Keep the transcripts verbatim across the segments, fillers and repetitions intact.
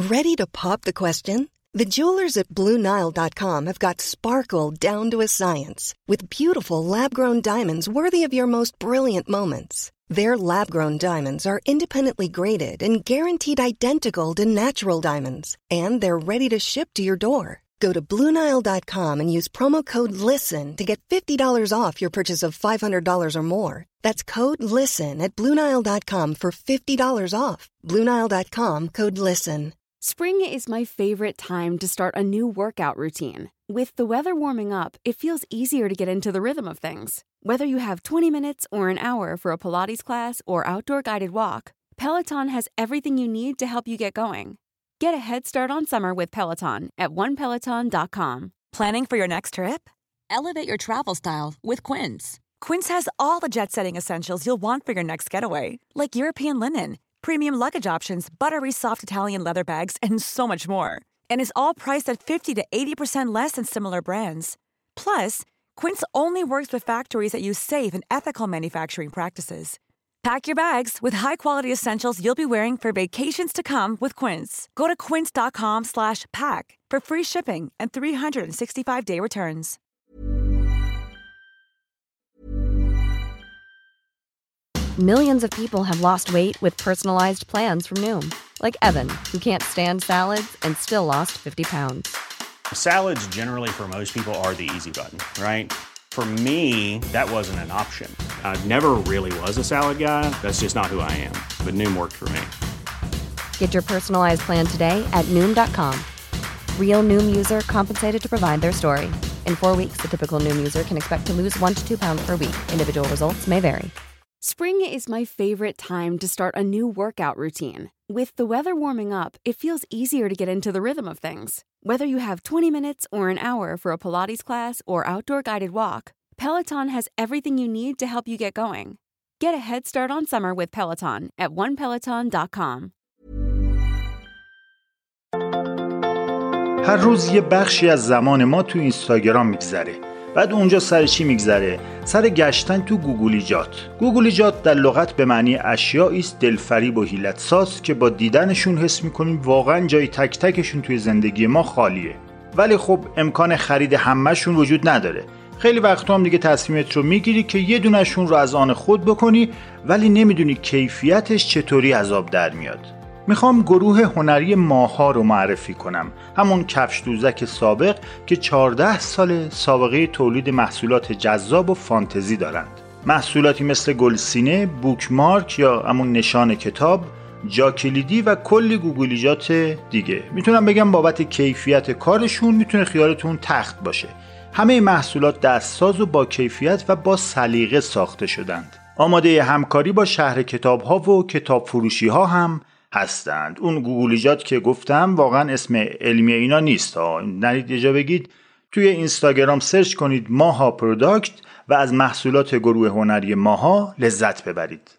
Ready to pop the question? The jewelers at Blue Nile dot com have got sparkle down to a science with beautiful lab-grown diamonds worthy of your most brilliant moments. Their lab-grown diamonds are independently graded and guaranteed identical to natural diamonds, and they're ready to ship to your door. Go to Blue Nile dot com and use promo code LISTEN to get fifty dollars off your purchase of five hundred dollars or more. That's code LISTEN at Blue Nile dot com for fifty dollars off. Blue Nile dot com, code LISTEN. Spring is my favorite time to start a new workout routine. With the weather warming up, it feels easier to get into the rhythm of things. Whether you have twenty minutes or an hour for a Pilates class or outdoor guided walk, Peloton has everything you need to help you get going. Get a head start on summer with Peloton at one peloton dot com. Planning for your next trip? Elevate your travel style with Quince. Quince has all the jet-setting essentials you'll want for your next getaway, like European linen, premium luggage options, buttery soft Italian leather bags, and so much more. And is all priced at fifty to eighty percent less than similar brands. Plus, Quince only works with factories that use safe and ethical manufacturing practices. Pack your bags with high-quality essentials you'll be wearing for vacations to come with Quince. Go to quince dot com slash pack for free shipping and three sixty-five day returns. Millions of people have lost weight with personalized plans from Noom. Like Evan, who can't stand salads and still lost fifty pounds. Salads generally for most people are the easy button, right? For me, that wasn't an option. I never really was a salad guy. That's just not who I am. But Noom worked for me. Get your personalized plan today at Noom dot com. Real Noom user compensated to provide their story. In four weeks, the typical Noom user can expect to lose one to two pounds per week. Individual results may vary. Spring is my favorite time to start a new workout routine. With the weather warming up, it feels easier to get into the rhythm of things. Whether you have twenty minutes or an hour for a Pilates class or outdoor guided walk, Peloton has everything you need to help you get going. Get a head start on summer with Peloton at one peloton dot com. هر روز یه بخشی از زمان ما تو اینستاگرام میگذره. بعد اونجا سر چی میگذره؟ سر گشتن تو گوگلیجات. گوگلیجات در لغت به معنی اشیایی است دلفریب و حیلت ساز که با دیدنشون حس میکنیم واقعا جای تک تکشون توی زندگی ما خالیه. ولی خب امکان خرید همه‌شون وجود نداره. خیلی وقتا هم دیگه تصمیمت رو میگیری که یه دونشون رو از آن خود بکنی ولی نمیدونی کیفیتش چطوری از آب در میاد. میخوام گروه هنری ماها رو معرفی کنم. همون کفش دوزک سابق که چهارده سال سابقه تولید محصولات جذاب و فانتزی دارند. محصولاتی مثل گلسینه، بوکمارک یا همون نشان کتاب، جاکلیدی و کلی گوگلیجات دیگه. میتونم بگم بابت کیفیت کارشون میتونه خیالتون تخت باشه. همه محصولات دستساز و با کیفیت و با سلیقه ساخته شدند. آماده همکاری با شهر کتاب‌ها و کتاب فروشی‌ها هم هستند. اون گوگلیجات که گفتم واقعا اسم علمی اینا نیست ها. نرید یه جا بگید توی اینستاگرام سرچ کنید ماها پروداکت و از محصولات گروه هنری ماها لذت ببرید.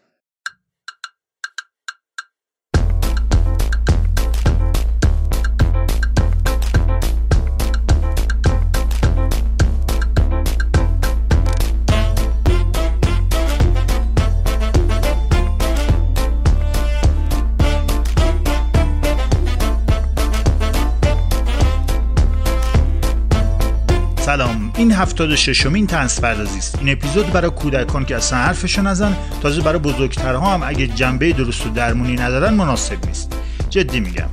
سلام، این هفتاد و ششمین طنز پردازی است. این اپیزود برای کودکان که اصلا حرفشو نزن، تازه برای بزرگترها هم اگه جنبه درست و درمونی ندارن مناسب نیست. جدی میگم.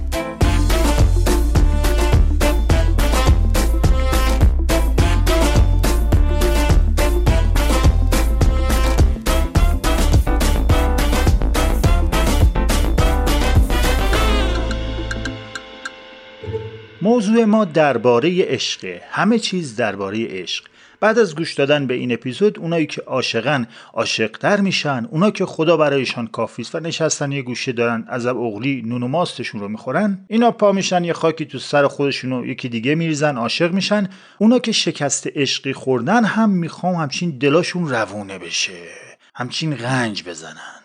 موضوع ما درباره عشقه. همه چیز درباره عشق. بعد از گوش دادن به این اپیزود، اونایی که عاشقن عاشق‌تر میشن، اونا که خدا برایشان کافی است و نشستن یه گوشه دارن عذب اغلی نون و ماستشون رو میخورن، اینا پا میشن یه خاکی تو سر خودشون و یکی دیگه میریزن عاشق میشن. اونا که شکست عشقی خوردن هم میخوام همچین دلاشون روونه بشه، همچین غنج بزنن.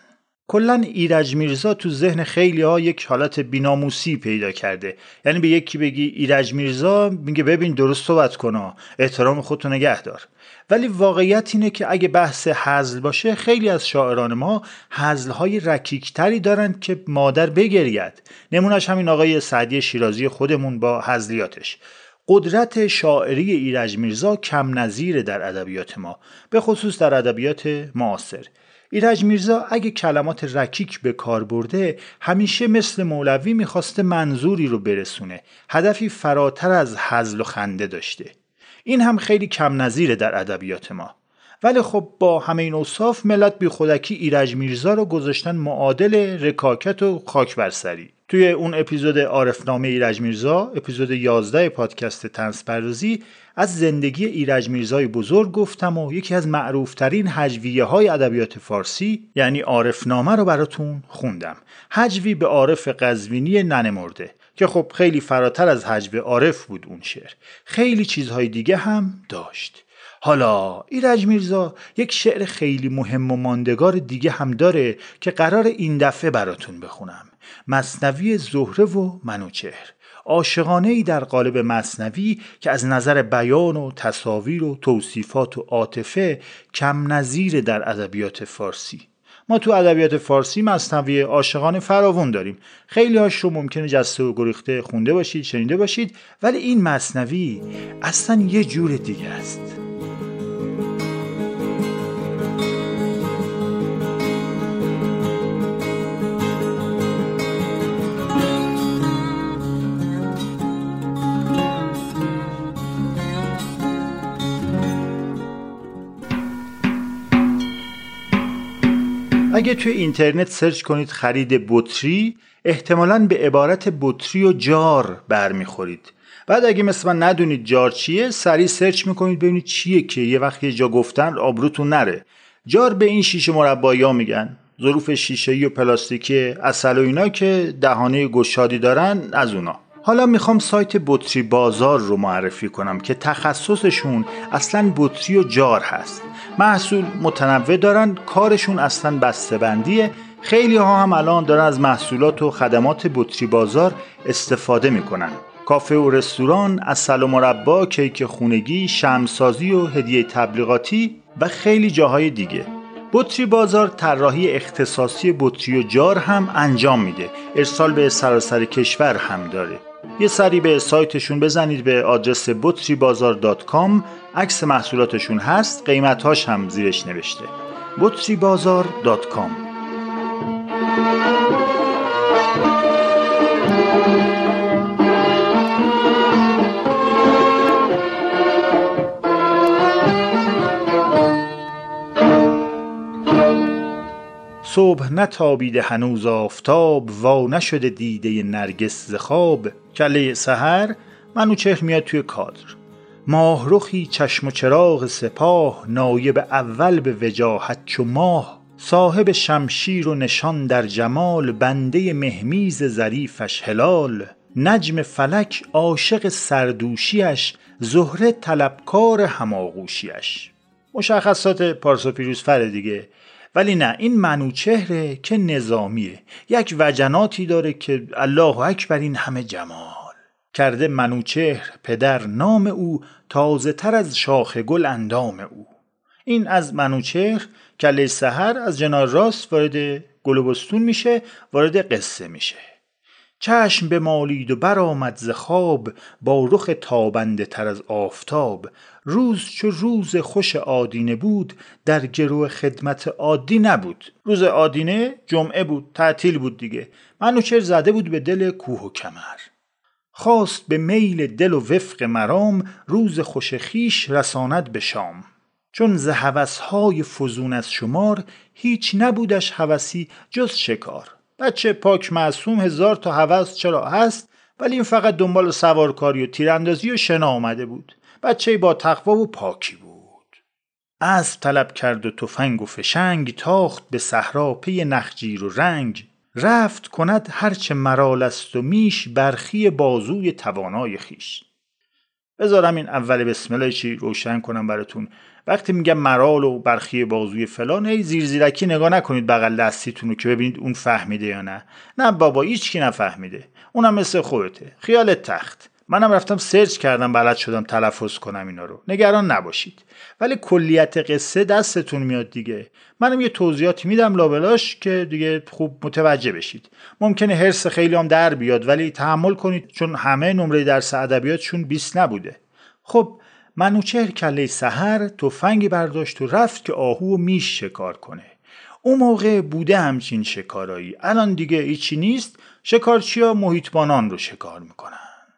کلاً ایرج میرزا تو ذهن خیلی ها یک حالت بیناموسی پیدا کرده. یعنی به یکی بگی ایرج میرزا میگه ببین درست صحبت کن، احترام خودتو نگه دار. ولی واقعیت اینه که اگه بحث هزل باشه خیلی از شاعران ما هزل‌های رکیک‌تری دارن که مادر بگرید. نمونهش همین آقای سعدی شیرازی خودمون با هزلیاتش. قدرت شاعری ایرج میرزا کم نظیره در ادبیات ما، به خصوص در ادبیات معاصر. ایرج میرزا اگه کلمات رکیک به کار برده همیشه مثل مولوی میخواسته منظوری رو برسونه، هدفی فراتر از هزل و خنده داشته. این هم خیلی کم نظیره در ادبیات ما. ولی خب با همه این اوصاف ملت بی خودکی ایرج میرزا رو گذاشتن معادل رکاکت و خاک بر سری. توی اون اپیزود عارفنامه ایرج میرزا، اپیزود یازده پادکست طنز پردازی، از زندگی ایرج میرزای بزرگ گفتم و یکی از معروفترین هجویه های ادبیات فارسی یعنی عارفنامه رو براتون خوندم. هجوی به عارف قزوینی ننمرده که خب خیلی فراتر از هجو عارف بود اون شعر. خیلی چیزهای دیگه هم داشت. حالا ایرج میرزا یک شعر خیلی مهم و ماندگار دیگه هم داره که قرار این دفعه براتون بخونم. مثنوی زهره و منوچهر. عاشقانه‌ای در قالب مثنوی که از نظر بیان و تصاویر و توصیفات و عاطفه کم نظیر در ادبیات فارسی. ما تو ادبیات فارسی مثنوی عاشقانه فراوون داریم. خیلی هاش رو ممکنه جسته و گریخته خونده باشید، شنیده باشید، ولی این مثنوی اصلا یه جور دیگه است. اگه توی اینترنت سرچ کنید خرید بطری، احتمالاً به عبارت بطری و جار برمیخورید. بعد اگه مثل من ندونید جار چیه، سریع سرچ میکنید ببینید چیه که یه وقت یه جا گفتن آبروتون نره. جار به این شیشه مربع‌ها میگن. ظروف شیشه‌ای و پلاستیکی عسل و اینا که دهانه گشادی دارن از اونا. حالا میخوام سایت بطری بازار رو معرفی کنم که تخصصشون اصلاً بطری و جار هست. محصول متنوع دارن، کارشون اصلاً بسته‌بندیه. خیلی ها هم الان دارن از محصولات و خدمات بطری بازار استفاده میکنن. کافه و رستوران، عسل و مربا، کیک خونگی، شمعسازی و هدیه تبلیغاتی و خیلی جاهای دیگه. بطری بازار طراحی اختصاصی بطری و جار هم انجام میده. ارسال به سراسر کشور هم داره. یه سری به سایتشون بزنید به آدرس بطری بازار دات کام. عکس محصولاتشون هست، قیمتاش هم زیرش نوشته. بطری بازار دات کام. صبح نتابیده هنوز آفتاب، وا نشده دیده نرگس ز خواب. کله سحر منوچهر میاد توی کادر. ماه رخی چشم و چراغ سپاه، نایب اول به وجاهت چو ماه. صاحب شمشیر و نشان در جمال، بنده مهمیز ظریفش هلال. نجم فلک عاشق سردوشیش، زهره طلبکار هماغوشیش. مشخصات پارس و پیروزفر دیگه. ولی نه، این منوچهره که نظامیه. یک وجناتی داره که الله اکبر این همه جمال. کرده منوچهر پدر نام او، تازه تر از شاخ گل اندام او. این از منوچهر. کله سحر از جنار راست وارد گل و بستون میشه، وارد قصه میشه. چشم به مالید و برآمد ز خواب، با رخ تابنده تر از آفتاب. روز چو روز خوش آدینه بود، در گرو خدمت عادی نبود. روز آدینه جمعه بود، تعطیل بود دیگه. منوچهر زده بود به دل کوه و کمر. خواست به میل دل و وفق مرام، روز خوش خیش رساند به شام. چون ز هوس‌های فزون از شمار، هیچ نبودش هوسی جز شکار. بچه پاک معصوم هزار تا هوس چرا هست، ولی این فقط دنبال سوارکاری و تیراندازی و شنا آمده بود. بچه با تقوا و پاکی بود. اسب طلب کرد و تفنگ و فشنگ، تاخت به صحرا پی نخجیر و رنگ. رفت کند هرچه مرال است و میش، برخی بازوی توانای خیش. بذارم این اول بسم الله چی روشن کنم براتون. وقتی میگم مرال و برخی بازوی فلان، ای زیر زیرکی نگاه نکنید بغل دستیتون رو که ببینید اون فهمیده یا نه. نه بابا، هیچ کی نفهمیده، اونم مثل خودته، خیال تخت. منم رفتم سرچ کردم، بلد شدم تلفظ کنم اینا رو، نگران نباشید. ولی کلیت قصه دستتون میاد دیگه. منم یه توضیحاتی میدم لابلاش که دیگه خوب متوجه بشید. ممکنه هرس خیلی هم در بیاد، ولی تحمل کنید چون همه نمره درس ادبیاتشون بیست نبوده. خب منوچهر کله سحر تفنگی برداشت و رفت که آهو و میش شکار کنه. اون موقع بوده همچین شکارایی، الان دیگه هیچی نیست. شکارچی‌ها محیطبانان رو شکار میکنن.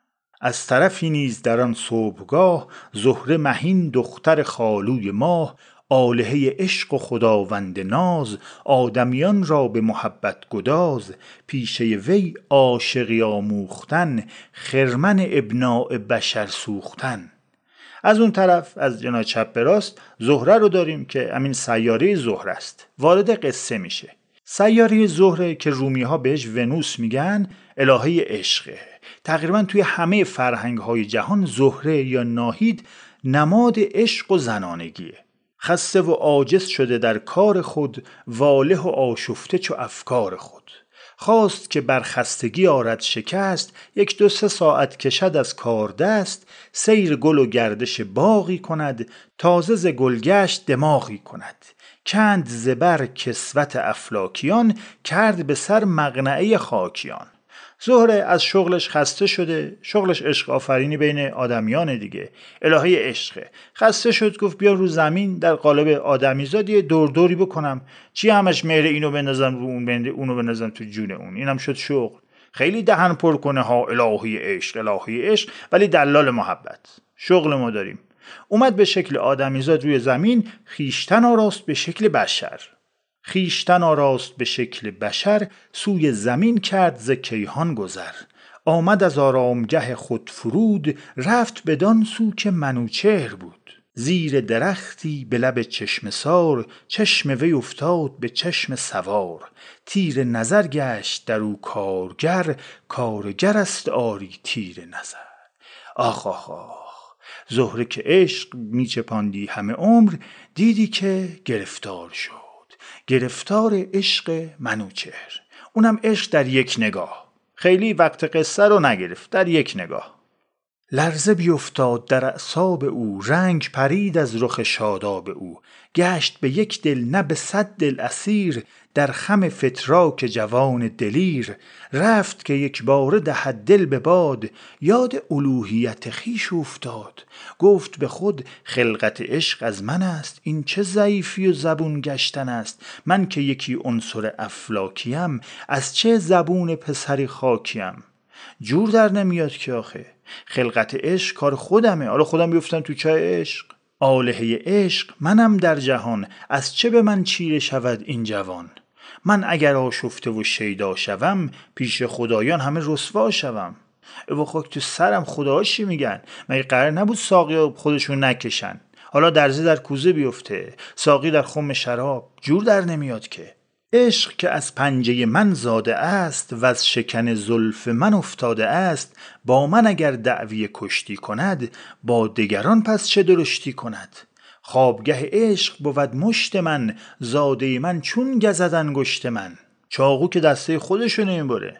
از طرفی نیز در آن صبحگاه، زهره مهین دختر خالوی ماه، آلهه عشق و خداوند ناز، آدمیان را به محبت گداز، پیشه وی عاشقی آموختن، خرمن ابناء بشر سوختن. از اون طرف از جناح چپ به راست زهره رو داریم که همین سیاره زهره است. وارد قصه میشه. سیاره زهره که رومی ها بهش ونوس میگن، الهه عشقه. تقریبا توی همه فرهنگ های جهان زهره یا ناهید نماد عشق و زنانگیه. خسته و عاجز شده در کار خود، واله و آشفته چو افکار خود. خواست که بر خستگی آرد شکست، یک دو سه ساعت کشد از کار دست. سیر گل و گردش باغی کند، تازه ز گلگشت دماغی کند. کند زبر کسوت افلاکیان، کرد به سر مقنعه خاکیان. زهره از شغلش خسته شده، شغلش عشق آفرینی بین آدمیان دیگه، الهه عشقه. خسته شد، گفت بیا رو زمین در قالب آدمیزاد یه دور دوری بکنم، چی همش مهر اینو بندازم رو اون، بنده اونو بندازم تو جون اون. اینم شد شغل. خیلی دهن پر کنه ها، الهه عشق الهه عشق، ولی دلال محبت. شغل ما داریم. اومد به شکل آدمیزاد روی زمین، خیشتن آراست به شکل بشر. خیشتن آراست به شکل بشر، سوی زمین کرد ز کیهان گذر. آمد از آرامگه خود فرود، رفت بدان سو که منوچهر بود. زیر درختی به لب چشم سار، چشم وی افتاد به چشم سوار. تیر نظر گشت در او کارگر، کارگر است آری تیر نظر. آخ آخ آخ، زهره که عشق میچپاندی همه عمر، دیدی که گرفتار شد. گرفتار عشق منوچهر، اونم عشق در یک نگاه. خیلی وقت قصه رو نگرفت، در یک نگاه. لرزه بیفتاد در اعصاب او، رنگ پرید از رخ شاداب او. گشت به یک دل نه به صد دل اسیر، در خم فتراک جوان دلیر. رفت که یک باره دهد دل به باد، یاد الوهیت خویش افتاد. گفت به خود خلقت عشق از من است، این چه ضعیفی و زبون گشتن است. من که یکی عنصر افلاکیم، از چه زبون پسری خاکیم. جور در نمیاد که آخه خلقت عشق کار خودمه، حالا خودم بیفتم تو چای عشق. آلهه عشق منم در جهان، از چه به من چیره شود این جوان. من اگر آشفته و شیدا شوم، پیش خدایان همه رسوا شوم. او خاک تو سرم، خداهاشی میگن مگه قرار نبود ساقی خودشون نکشن؟ حالا درزی در کوزه بیفته، ساقی در خم شراب. جور در نمیاد که. عشق که از پنجه من زاده است، و از شکن زلف من افتاده است. با من اگر دعوی کشتی کند، با دگران پس چه درشتی کند. خوابگه عشق بود مشت من، زاده من چون گزد انگشت من. چاقو که دسته خودشو نمیبره،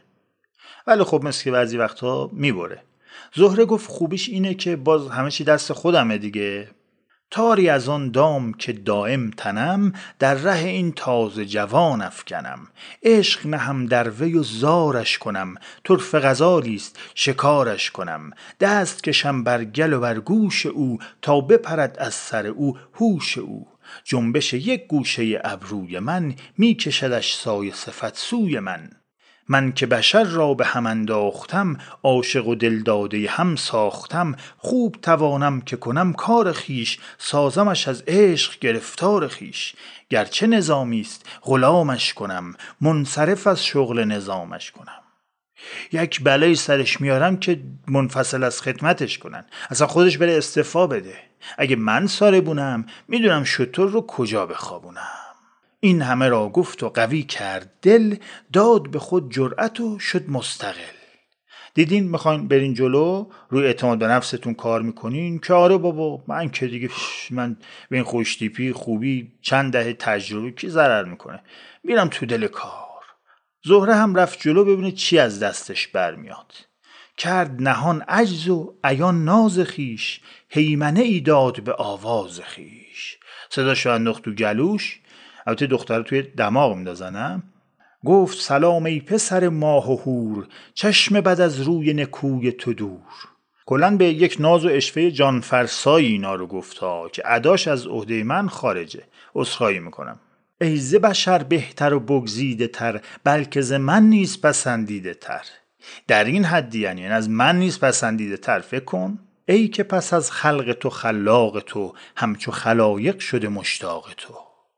ولی خب مثل که بعضی وقتا میبره. زهره گفت خوبیش اینه که باز همه چی دست خودمه دیگه. تاری از آن دام که دائم تنم، در ره این تازه جوان افکنم. عشق نهم در وی و زارش کنم، طرف غزالیست شکارش کنم. دست کشم بر گل و بر گوش او، تا بپرد از سر او هوش او. جنبش یک گوشه ابروی من، می کشدش سایه صفت سوی من. من که بشر را به هم انداختم، عاشق و دل داده هم ساختم. خوب توانم که کنم کار خیش، سازمش از عشق گرفتار خیش. گرچه نظامیست غلامش کنم، منصرف از شغل نظامش کنم. یک بلای سرش میارم که منفصل از خدمتش کنن، اصلا خودش بره استعفا بده. اگه من ساربونم میدونم شتر رو کجا بخوابونم. این همه را گفت و قوی کرد دل، داد به خود جرأت و شد مستقل. دیدین میخواین برین جلو، روی اعتماد به نفستون کار میکنین که آره بابا من که دیگه من به این خوشتیپی خوبی چند دهه تجربه کی ضرر میکنه، میرم تو دل کار. زهره هم رفت جلو ببینه چی از دستش برمیاد. کرد نهان عجز و عیان ناز خیش، هیمنه ای داد به آواز خیش. صداشو انداخت تو گلوش، البته دختر توی دماغ میندازنم. گفت سلام ای پسر ماه و هور، چشم بد از روی نکوی تو دور. کلن به یک ناز و اشوه جانفرسایی اینا رو گفتا که اداش از عهده من خارجه، عذرخواهی میکنم. ای ز بشر بهتر و بگزیده تر، بلکه ز من نیز پسندیده تر. در این حدی یعنی از من نیز پسندیده تر فکر کن. ای که پس از خلق تو خلاق تو، همچو خلایق شده مشتاق تو.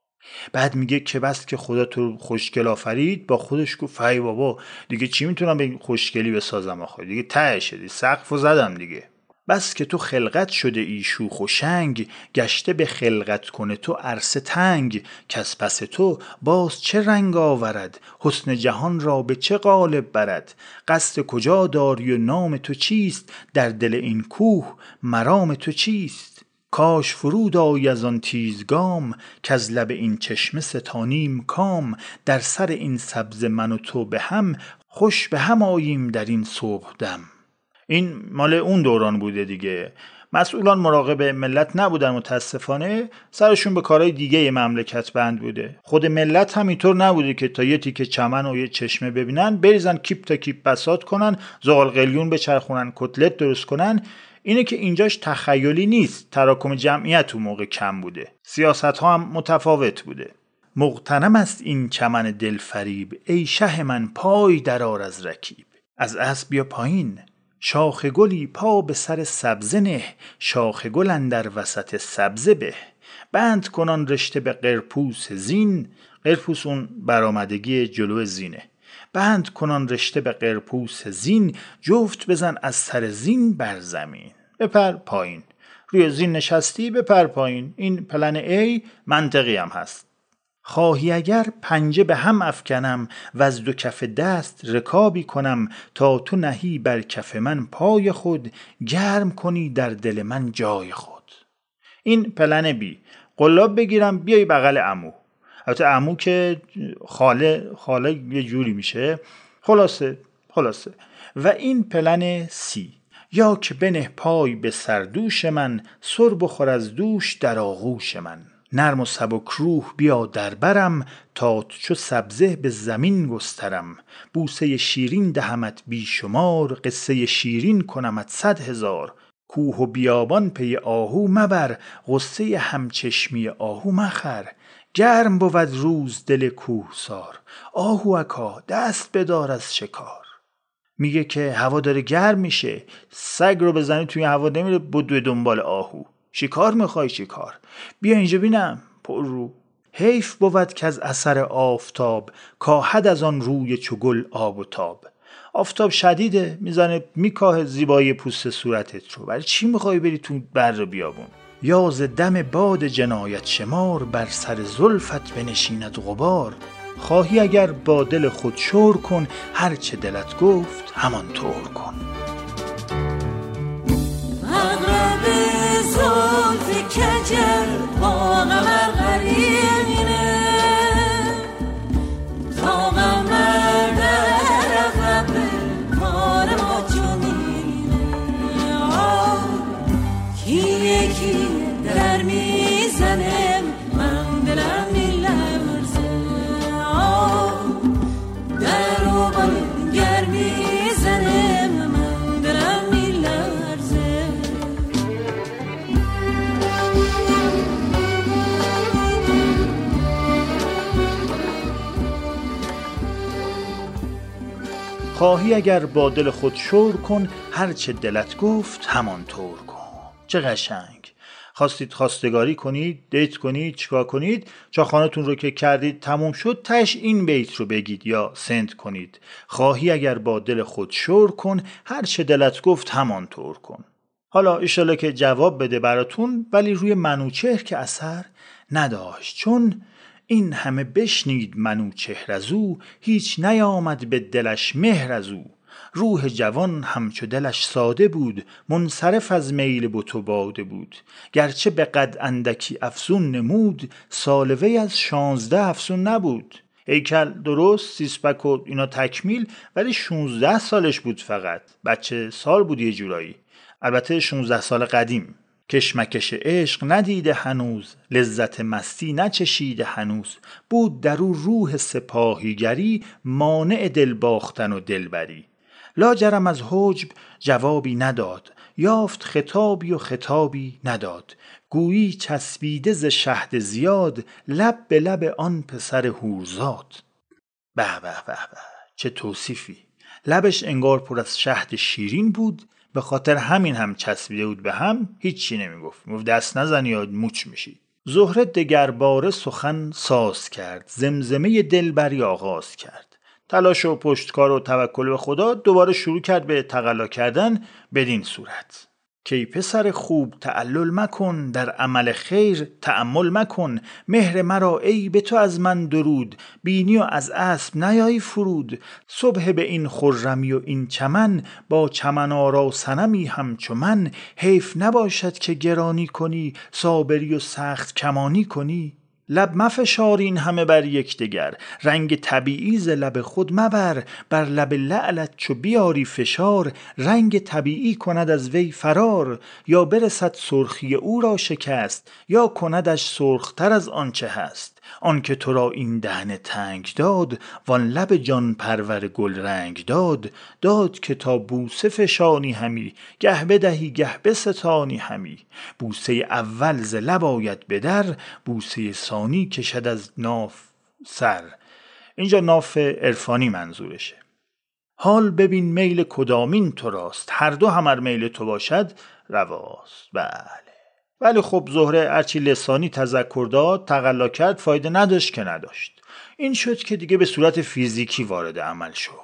بعد میگه که بس که خدا تو خوشگل آفرید، با خودش گفت ای بابا دیگه چی میتونم به این خوشگلی بسازم آخه، دیگه ته شدی، سقفو زدم دیگه. بس که تو خلقت شده ای شوخ و شنگ، گشته به خلقت کنه تو عرصه تنگ. کس پس تو باز چه رنگ آورد، حسن جهان را به چه قالب برد. قصد کجا داری و نام تو چیست، در دل این کوه مرام تو چیست. کاش فرود آیی از آن تیزگام، که از لب این چشمه ستانیم کام. در سر این سبز من و تو به هم، خوش به هم آییم در این صبح دم. این مال اون دوران بوده دیگه. مسئولان مراقب ملت نبودن متاسفانه، سرشون به کارهای دیگه مملکت بند بوده. خود ملت هم اینطور نبوده که تا یه تیکه چمن و یه چشمه ببینن بریزن کیپ تا کیپ بساط کنن، زغال قلیون بچرخونن، کتلت درست کنن. اینه که اینجاش تخیلی نیست، تراکم جمعیت اون موقع کم بوده، سیاست ها هم متفاوت بوده. مغتنم است این چمن دلفریب، ای شه من پای درار از رکیب. از اسب بیا پایین، شاخ گلی پا به سر سبزه نه، شاخ گل اندر وسط سبزه به. بند کنان رشته به قرپوس زین، قرپوس اون برآمدگی جلو زینه. بند کنان رشته به قرپوس زین، جفت بزن از سر زین بر زمین. بپر پایین، روی زین نشستی بپر پایین. این پلن ای منطقی هم هست. خواهی اگر پنجه به هم افکنم، و از دو کف دست رکابی کنم. تا تو نهی بر کف من پای خود، گرم کنی در دل من جای خود. این پلن بی. قلاب بگیرم بیای بغل عمو. البته عمو که خاله خاله یه جوری میشه. خلاصه خلاصه و این پلن سی. یا که بنه پای به سردوش من، سر بخور از دوش در آغوش من. نرم و سبک روح بیا در برم، تا چو سبزه به زمین گسترم. بوسه شیرین دهمت بی شمار، قصه شیرین کنمت صد هزار. کوه و بیابان پی آهو مبر، غصه همچشمی آهو مخر. گرم بود روز دل کوه سار، آهو اکا دست بدار از شکار. میگه که هوا داره گرم میشه، سگ رو بزنی توی هوا نمیره بدوی دنبال آهو. شکار میخوای شکار، بیا اینجا بینم پر رو. حیف بود که از اثر آفتاب، کاهد از آن روی چو گل آب و تاب. آفتاب شدیده، میزنه میکاه زیبایی پوست صورتت رو. برای چی میخوای بری تو بر بیابون؟ یا ز دم باد جنایت شمار، بر سر زلفت بنشیند غبار. خواهی اگر با دل خود شور کن، هر چه دلت گفت همان طور کن. اغرب زلف کجر با قمر قرینه، تا قمر در عقب کار ما جنینه. کیه کیه در میزنه، من دلم میلرزه. در رو من گر میزنه، من دلم میلرزه. خواهی اگر با دل خود شور کن، هر چه دلت گفت همان طور کن. چه قشنگ. خواستید خواستگاری کنید، دیت کنید، چیکار کنید، چاخانتون رو که کردید تموم شد، تش این بیت رو بگید یا سند کنید. خواهی اگر با دل خود شور کن، هر چه دلت گفت همان طور کن. حالا ایشالا که جواب بده براتون، ولی روی منوچهر که اثر نداشت، چون این همه بشنید منوچهر از او، هیچ نیامد به دلش مهر از او. روح جوان همچو دلش ساده بود، منصرف از میل بت و باده بود. گرچه به قد اندکی افزون نمود، سال وی از شانزده افزون نبود. هیکل درست، سیسپک و اینا تکمیل، ولی شانزده سالش بود فقط. بچه سال بود یه جورایی، البته شانزده سال قدیم. کشمکش عشق ندیده هنوز، لذت مستی نچشیده هنوز. بود در او روح سپاهیگری، مانع دل باختن و دلبری. لاجرم از حجب جوابی نداد، یافت خطابی و خطابی نداد. گویی چسبیده ز شهد زیاد، لب به لب آن پسر حورزاد. به به به به، چه توصیفی! لبش انگار پر از شهد شیرین بود، به خاطر همین هم چسبیده بود به هم. هیچی نمیگفت، میگفت دست نزنی یا موچ میشی. زهره دگر باره سخن ساز کرد، زمزمه دلبری آغاز کرد. تلاش و پشتکار و توکل به خدا دوباره شروع کرد به تقلا کردن بدین صورت: کی پسر خوب تعلل مکن، در عمل خیر تأمل مکن. مهر مرا ای به تو از من درود، بینی و از اسب نیایی فرود. صبح به این خرمی و این چمن، با چمن آرا صنمی همچو من. حیف نباشد که گرانی کنی، صابری و سخت کمانی کنی. لب مفشار این همه بر یک دگر، رنگ طبیعی ز لب خود مبر. بر لب لعلت چو بیاری فشار، رنگ طبیعی کند از وی فرار. یا برسد سرخی او را شکست، یا کندش سرختر از آنچه هست. آن که تو را این دهن تنگ داد، وان لب جان پرور گل رنگ داد. داد که تا بوسه فشانی همی، گه بدهی گه بستانی همی. بوسه اول ز لب آید به در، بوسه ثانی کشد از ناف سر. اینجا ناف عرفانی منظورشه. حال ببین میل کدامین تو راست، هر دو همر میل تو باشد رواست. بله، ولی خب زهره هرچی لسانی تذکر داد تقلا کرد، فایده نداشت که نداشت. این شد که دیگه به صورت فیزیکی وارد عمل شد.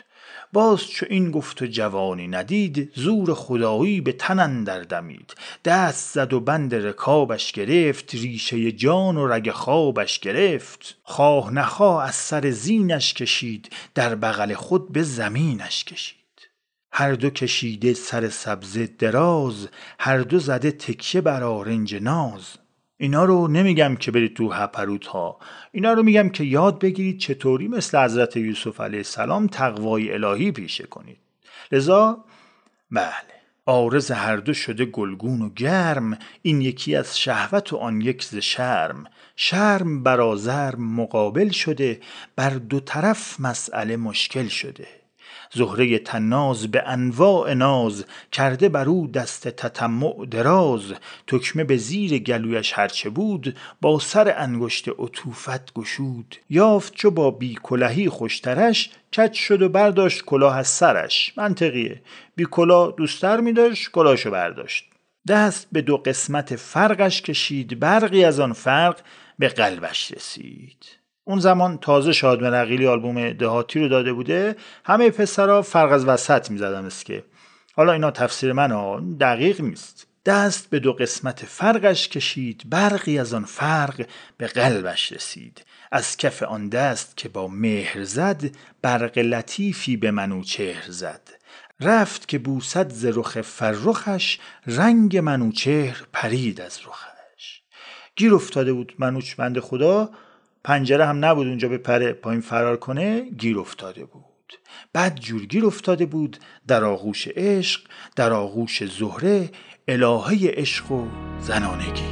باز چو این گفت و جوانی ندید، زور خدایی به تن اندر دمید. دست زد و بند رکابش گرفت، ریشه جان و رگ خوابش گرفت. خواه نخواه از سر زینش کشید، در بغل خود به زمینش کشید. هر دو کشیده سر سبزه دراز، هر دو زده تکیه بر آرنج ناز. اینا رو نمیگم که برید تو هپروت ها، اینا رو میگم که یاد بگیرید چطوری مثل حضرت یوسف علیه السلام تقوای الهی پیشه کنید. لذا بله، عارض هر دو شده گلگون و گرم، این یکی از شهوت و آن یک ز شرم. شرم بر آزرم مقابل شده، بر دو طرف مسئله مشکل شده. زهره تناز به انواع ناز، کرده بر او دست تطمع دراز. تکمه به زیر گلویش هرچه بود، با سر انگشت عطوفت گشود. یافت چو با بی کلهی خوشترش، کج شد و برداشت کلاه از سرش. منطقیه، بی کلاه دوستر می داشت، کلاهشو برداشت. دست به دو قسمت فرقش کشید، برقی از آن فرق به قلبش رسید. اون زمان تازه شادمه رقیلی آلبوم دهاتی رو داده بوده، همه پسرها فرق از وسط می زدن است که. حالا اینا تفسیر من ها، دقیق نیست. دست به دو قسمت فرقش کشید، برقی از آن فرق به قلبش رسید. از کف آن دست که با مهر زد، برق لطیفی به منوچهر زد. رفت که بوسد ز رخ فرخش، رنگ منوچهر پرید از رخش. گیر افتاده بود منوچ بند خدا، پنجره هم نبود اونجا به پره پایین فرار کنه، گیر افتاده بود. بعد جور گیر افتاده بود در آغوش عشق، در آغوش زهره، الهه عشق و زنانگی.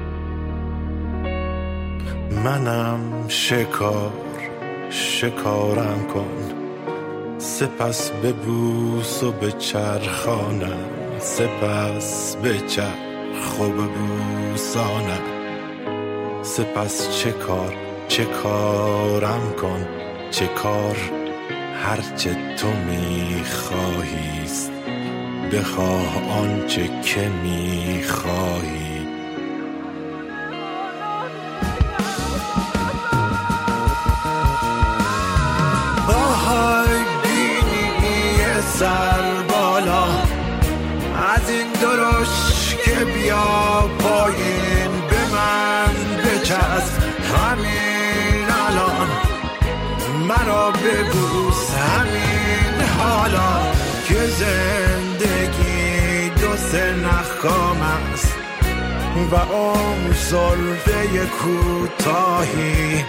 منم شکار، شکارم کن، سپس ببوس و بچرخانم، سپس بچرخ و ببوسانم. سپس چه کار، چه کارم کن، چه کار هرچه تو میخواهیست، بخواه آنچه که میخواهی. آهای بینی سر بالا، از این درش که بیا پایین به من بچسب. همین الان مرا ببوس، همین حالا که زندگی دو سه نخام است و عمر سلفه کوتاهی.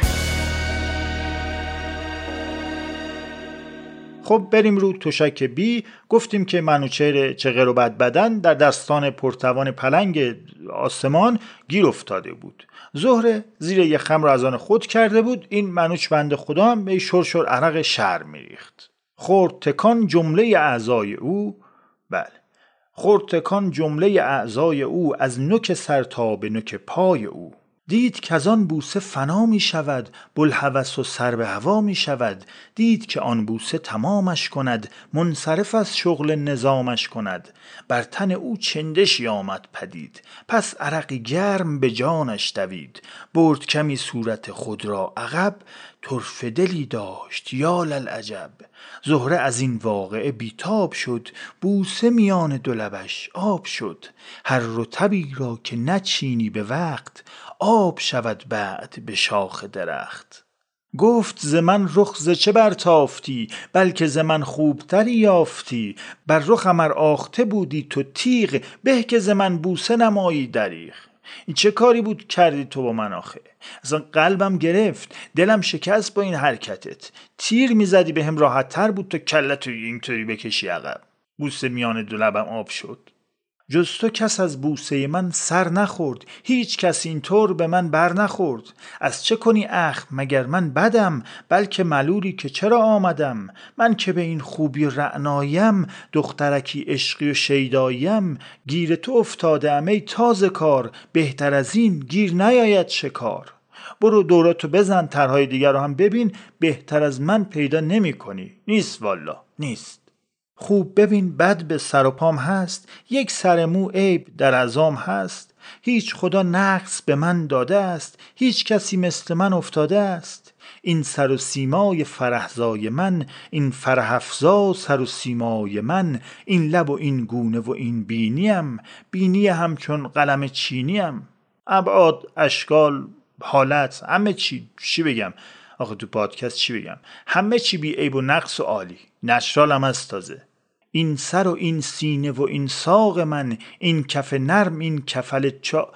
خب بریم رو تشک بی. گفتیم که منوچهر چغر و بد بدن در دستان پرتوان پلنگ آسمان گیر افتاده بود. زهره زیر یه خمر از آن خود کرده بود. این منوچ بنده خدا هم به شرشر عرق شرم میریخت. خورد تکان جمله اعضای او، بله خورد تکان جمله اعضای او، از نوک سر تا به نوک پای او. دید که از آن بوسه فنا می شود، بلهوس و سر به هوا می شود. دید که آن بوسه تمامش کند، منصرف از شغل نظامش کند. بر تن او چندشی آمد پدید، پس عرقی گرم به جانش دوید. برد کمی صورت خود را عقب، طرف دلی داشت یا للعجب. زهره از این واقعه بیتاب شد، بوسه میان دو لبش آب شد. هر رطبی را که نچینی به وقت، آب شود بعد به شاخ درخت. گفت ز من رخ ز چه برتافتی، بلکه ز من خوبتری یافتی. بر رخم ار آخته بودی تو تیغ، به که ز من بوسه نمایی دریغ. این چه کاری بود کردی تو با من آخه؟ اصلا قلبم گرفت، دلم شکست با این حرکتت. تیر میزدی به هم راحت تر بود تا کلت رو اینطوری بکشی عقب. بوسه میان دو لبم آب شد. جز تو کس از بوسه من سر نخورد، هیچ کس اینطور به من بر نخورد. از چه کنی اخم مگر من بدم، بلکه ملولی که چرا آمدم. من که به این خوبی رعنایم، دخترکی عشقی و شیدایم. گیر تو افتاده ام ای تازه کار، بهتر از این گیر نیاید شکار. برو دوراتو بزن، طرحهای دیگر رو هم ببین، بهتر از من پیدا نمی کنی. نیست والا نیست. خوب ببین بد به سر و پام هست، یک سر مو عیب در عظام هست. هیچ خدا نقص به من داده است، هیچ کسی مثل من افتاده است. این سر و سیمای فرحزای من، این فرح افزا سر و سیمای من. این لب و این گونه و این بینیم، بینی همچون قلم چینیم. ابعاد، اشکال، حالت، همه چی چی بگم آخه تو پادکست چی بگم؟ همه چی بی عیب و نقص و عالی، نچرال هم از تازه. این سر و این سینه و این ساق من، این کف نرم این کفل چا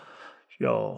یا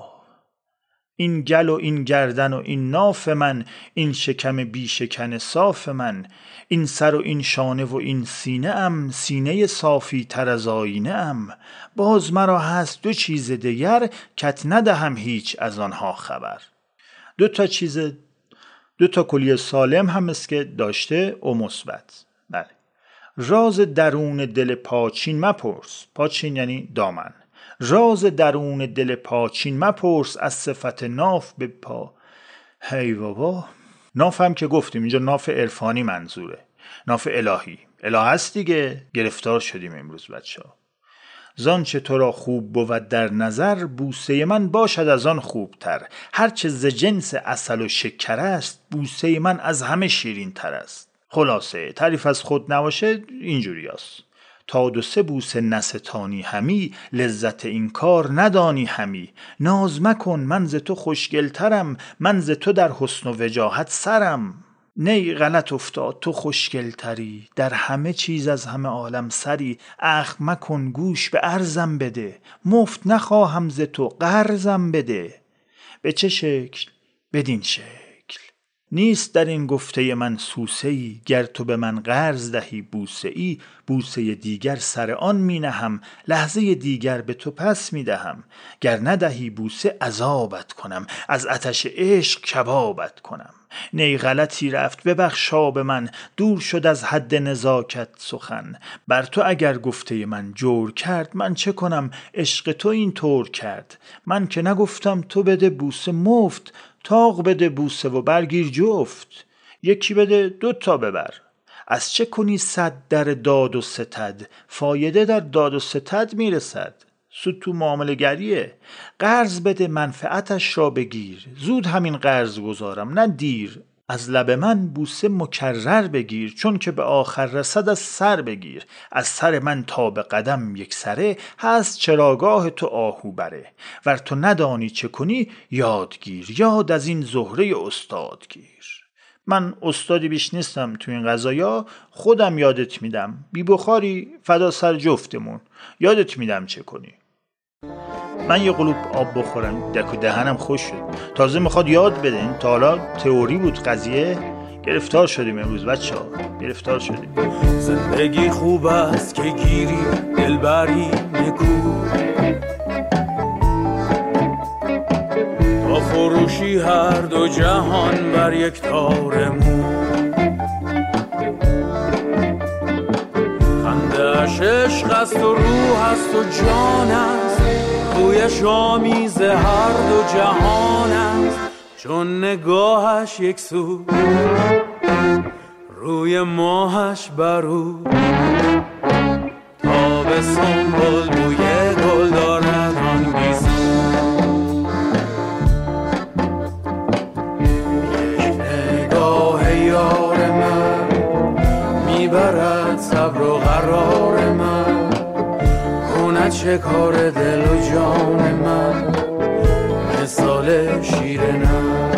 این گل و این گردن و این ناف من، این شکم بی شکن صاف من. این سر و این شانه و این سینه ام، سینه صافی تر از آینه ام. باز مرا هست دو چیز دیگر، کت ندهم هیچ از آنها خبر. دو تا چیز دو تا کلیه سالم هم است که داشته و مثبت. بله. راز درون دل پاچین مپرس. پاچین یعنی دامن. راز درون دل پاچین مپرس، از صفت ناف به پا. هی بابا، ناف هم که گفتیم اینجا ناف عرفانی منظوره، ناف الهی. اله هست دیگه، گرفتار شدیم امروز بچه ها. زان چه تو را خوب بود در نظر، بوسه من باشد از آن خوبتر. هرچه ز جنس عسل و شکر است، بوسه من از همه شیرین تر است. خلاصه تعریف از خود نباشه اینجوری است: تا دو سه بوسه نستانی همی، لذت این کار ندانی همی. ناز مکن من ز تو خوشگلترم، من ز تو در حسن و وجاهت سرم. نی غلط افتاد تو خوشگلتری، در همه چیز از همه عالم سری. اخم مکن گوش به عرضم بده، مفت نخواهم ز تو قرضم بده. به چه شکل؟ بدین شکل. نیست در این گفته من سوسه‌ای، گر تو به من قرض دهی بوسه‌ای. بوسه دیگر سر آن می نهم، لحظه دیگر به تو پس می دهم. گر ندهی بوسه عذابت کنم، از آتش عشق کبابت کنم. نی غلطی رفت ببخشا به من، دور شد از حد نزاکت سخن. بر تو اگر گفته من جور کرد، من چه کنم عشق تو این طور کرد. من که نگفتم تو بده بوسه مفت، تاق بده بوسه و برگیر جفت. یکی بده دوتا ببر، از چه کنی صد در داد و ستد. فایده در داد و ستد میرسد، سود تو معامله گریه. قرض بده منفعتش را بگیر، زود همین قرض گذارم نه دیر. از لب من بوسه مکرر بگیر، چون که به آخر رسد از سر بگیر. از سر من تا به قدم یک سره، هست چراگاه تو آهو بره. ور تو ندانی چه کنی یادگیر، یاد از این زهره استاد گیر. من استادی بیش نیستم تو این قضایا، خودم یادت میدم، بی بخاری فدا سر جفتمون، یادت میدم چه کنی. من یه قلوب آب بخورم، دک و دهنم خوش شد. تازه میخواد یاد بده، این تا حالا تئوری بود قضیه. گرفتار شدیم امروز بچه‌ها، گرفتار شدیم. زندگی خوب است که گیری دلبری نکو، تا فروشی هر دو جهان بر یک تار مو. خنده اش عشق است و روح است و جان است، رویش آمیز هر دو جهان است. چون نگاهش یک سو، روی ماهش برو. تا به سنبول بوی گل دارد آن گیسو. یک نگاه یار من میبرد صبر و قرار من، کند شکار دل و جان من مثال شیرینم.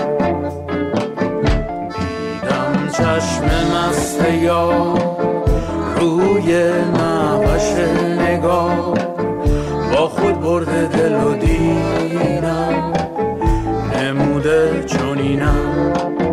دیدم چشم مست یار روی نقش نگاه، با خود برده دل و دینم نموده چنینم.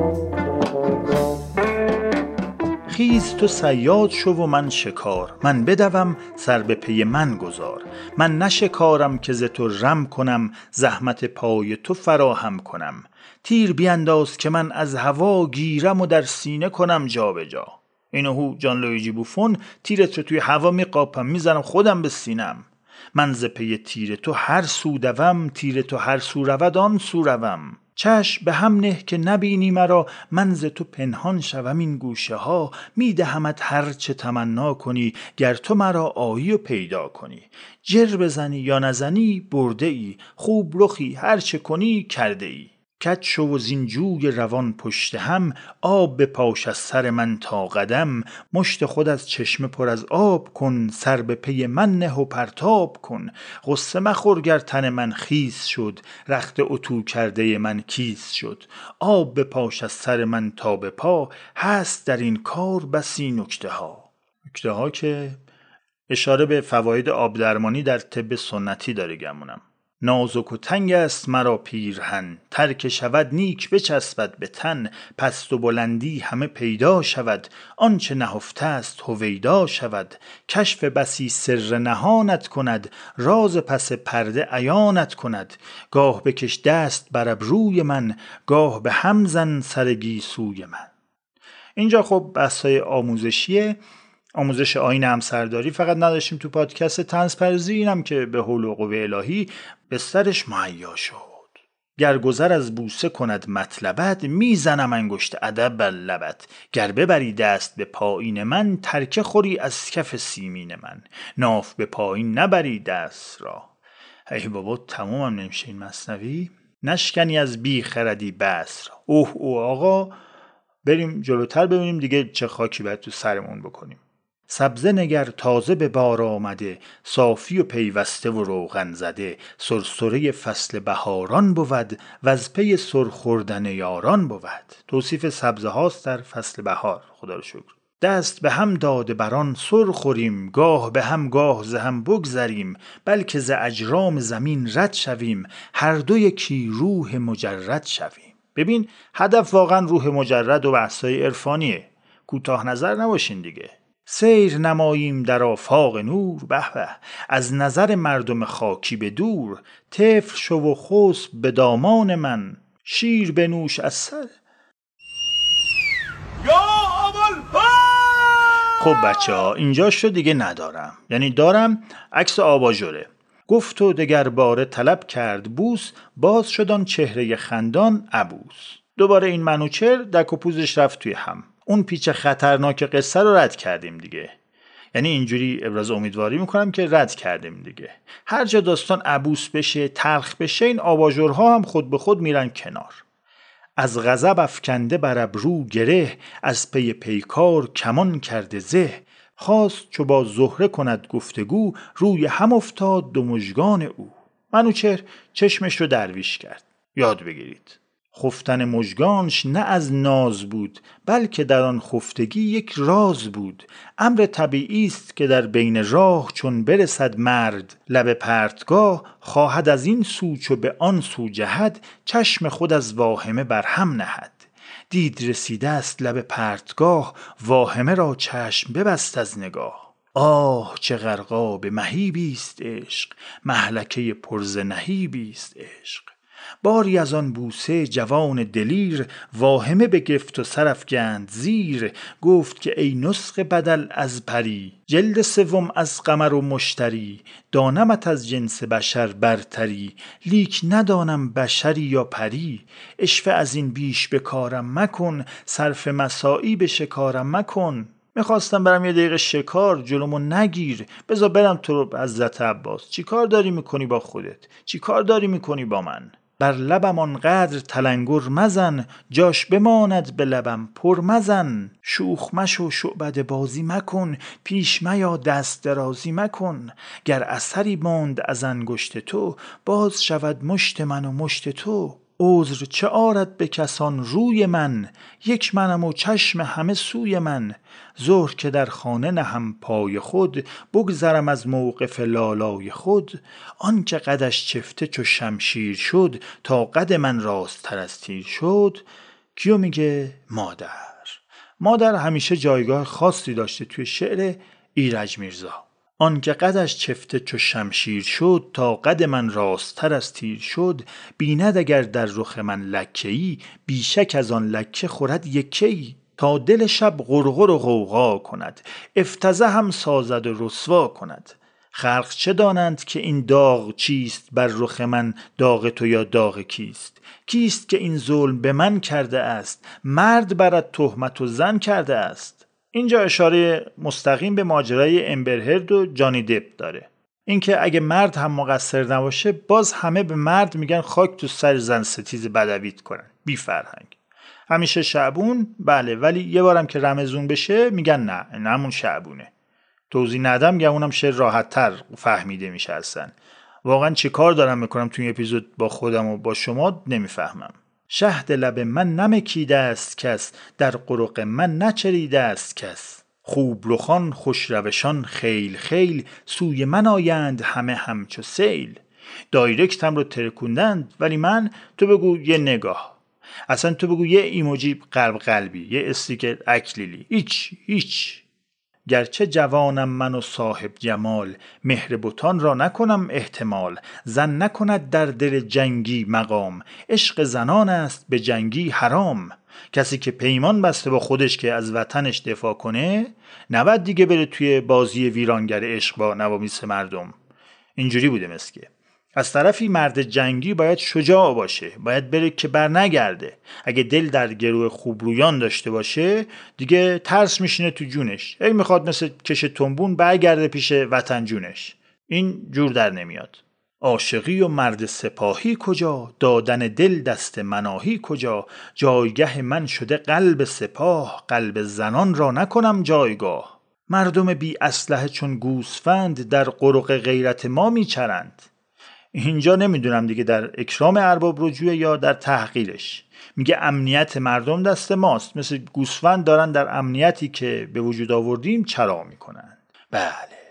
خیز تو صیاد شو و من شکار، من بدوم سر به پی من گذار. من نشکارم که ز تو رم کنم، زحمت پای تو فراهم کنم. تیر بینداز که من از هوا گیرم و در سینه کنم جا به جا. اینو هو جان لویجی بوفون، تیرت رو توی هوا میقاپم میزنم خودم به سینم. من ز پی تیر تو هر سو دوم، تیر تو هر سو رود آن سو روم. چشم به هم نه که نبینی مرا، من ز تو پنهان شوم این گوشه ها. میدهمت هر چه تمنا کنی، گر تو مرا آیی و پیدا کنی. جر بزنی یا نزنی برده ای، خوب رخی هر چه کنی کرده ای. کج شو و زینجوی روان پشت هم، آب بپاش از سر من تا قدم. مشت خود از چشمه پر از آب کن، سر به پی من نه و پرتاب کن. غصه مخور گر تن من خیس شد، رخت اتو کرده من کیس شد. آب بپاش از سر من تا به پا، هست در این کار بسی نکته ها. نکته ها که اشاره به فواید آب درمانی در طب سنتی داره گمونم. نازک و تنگ است مرا پیرهن، ترک شود نیک بچسبد به تن. پست و بلندی همه پیدا شود، آنچه نهفته است هویدا شود. کشف بسی سر نهانت کند، راز پس پرده عیانت کند. گاه بکش دست بر ابروی من، گاه به هم زن سر گیسوی من. اینجا خب بحثای آموزشیه، آموزش آیین همسرداری فقط نداشتیم تو پادکست طنز پردازی، اینم که به حول و قوه الهی بسترش مهیا شد. گر گذر از بوسه کند مطلبت، میزنم انگشت ادب بر لبت. گر ببری دست به پایین من، ترکه خوری از کف سیمین من. ناف به پایین نبری دست را. ای بابا تمومم نمیشه این مثنوی. نشکنی از بی خردی بس را. اوه اوه آقا، بریم جلوتر ببینیم دیگه چه خاکی باید تو سرمون بکنیم. سبزه نگر تازه به بار آمده، صافی و پیوسته و روغن زده. سرسره فصل بهاران بود، و از پی سرخوردن یاران بود. توصیف سبزه هاست در فصل بهار، خدا رو شکر. دست به هم داده بران سر خوریم، گاه به هم گاه ز هم بگذریم. بلکه ز اجرام زمین رد شویم، هر دو یکی روح مجرد شویم. ببین هدف واقعا روح مجرد و بحثای عرفانیه، کوتاه نظر نباشین دیگه. سیر نماییم در آفاق نور، به به از نظر مردم خاکی به دور. طفل شو و خسب به دامان من، شیر بنوش از سر. یا اول خب بچه ها اینجا شو دیگه ندارم، یعنی دارم عکس آباژوره. گفت و دگر باره طلب کرد بوس، باز شدان چهره خندان عبوس. دوباره این منوچهر دک و پوزش رفت توی هم. اون پیچ خطرناک قصه رو رد کردیم دیگه، یعنی اینجوری ابراز امیدواری میکنم که رد کردیم دیگه. هر جا داستان عبوس بشه، تلخ بشه، این آباژورها هم خود به خود میرن کنار. از غضب افکنده بر ابرو گره، از پی پیکار کمان کرده زه. خواست چو با زهره کند گفتگو، روی هم افتاد دو مژگان او. منوچهر چشمش رو درویش کرد. یاد بگیرید خفتن مژگانش نه از ناز بود، بلکه در آن خفتگی یک راز بود. امر طبیعی است که در بین راه چون برسد مرد لب پرتگاه، خواهد از این سو چو به آن سو جهد، چشم خود از واهمه بر هم نهد. دید رسیده است لب پرتگاه، واهمه را چشم ببست از نگاه. آه چه غرقاب مهیبی است عشق، مهلکه پر ز نهیبی است عشق. باری از آن بوسه جوان دلیر، واهمه بگرفت و سر افکند زیر. گفت که ای نسخه بدل از پری، جلد سوم از قمر و مشتری. دانمت از جنس بشر برتری، لیک ندانم بشری یا پری. اشفه از این بیش به کارم مکن، صرف مساعی به شکارم مکن. میخواستم برم یه دقیقه شکار، جلومو نگیر، بذار برم تو رو حضرت عباس. چی کار داری میکنی با خودت؟ چی کار داری میکنی با من؟ بر لبم آنقدر تلنگر مزن، جاش بماند به لبم پر مزن. شوخ مشو شعبده بازی مکن، پیش میا دست درازی مکن. گر اثری ماند از انگشت تو، باز شود مشت من و مشت تو. عذر چه آرد به کسان روی من، یک منم و چشم همه سوی من. ظهر که در خانه نهم پای خود، بگذرم از موقف لالای خود. آن که قدش چفته چو شمشیر شد، تا قد من راست تر از تیر شد. کیو میگه؟ مادر. مادر همیشه جایگاه خاصی داشته توی شعر ایرج میرزا. آن که قدش چفته چو شمشیر شد، تا قد من راست تر از تیر شد. بیند اگر در رخ من لکه‌ای، بیشک از آن لکه خورد یکه‌ای. تا دل شب غرغر و غوغا کند، افتضاح هم سازد و رسوا کند. خلق چه دانند که این داغ چیست، بر رخ من داغ تو یا داغ کیست؟ کیست که این ظلم به من کرده است، مرد برد تهمت و زن کرده است. اینجا اشاره مستقیم به ماجرای امبر هرد و جانی دپ داره. اینکه اگه مرد هم مقصر نباشه، باز همه به مرد میگن خاک تو سر زن ستیز بدویت کنن، بی فرهنگ. همیشه شعبون، بله، ولی یه بارم که رمزون بشه میگن نه، این همون شعبونه. توضیح ندم که اونم شعر راحت تر فهمیده میشه. اصلا واقعا چی کار دارم میکنم توی اپیزود با خودم و با شما نمیفهمم. شهد لب من نمکیده است کس، در قرق من نچریده است کس. خوب رخان خوش روشان خیل خیل، سوی من آیند همه همچو سیل. دایرکتم رو ترکوندند، ولی من، تو بگو یه نگاه، اصلا تو بگو یه ایموجی قلب قلبی، یه استیکر اکلیلی، هیچ هیچ. گرچه جوانم من و صاحب جمال، مهر بتان را نکنم احتمال. زن نکند در دل جنگی مقام، عشق زنان است به جنگی حرام. کسی که پیمان بسته با خودش که از وطنش دفاع کنه، نباید دیگه بره توی بازی ویرانگر عشق با نوامیس مردم. اینجوری بوده مسکه. از طرفی مرد جنگی باید شجاع باشه، باید بره که بر نگرده. اگه دل در گروه خوبرویان داشته باشه، دیگه ترس میشینه تو جونش، ای میخواد مثل کش تنبون برگرده پیش وطن جونش. این جور در نمیاد. عاشقی و مرد سپاهی کجا، دادن دل دست مناهی کجا. جایگه من شده قلب سپاه، قلب زنان را نکنم جایگاه. مردم بی اسلحه چون گوسفند، در قرق غیرت ما میچرند. اینجا نمیدونم دیگه در اکرام ارباب رجوع یا در تحقیرش. میگه امنیت مردم دست ماست، مثل گوسفند دارن در امنیتی که به وجود آوردیم چرا میکنن. بله،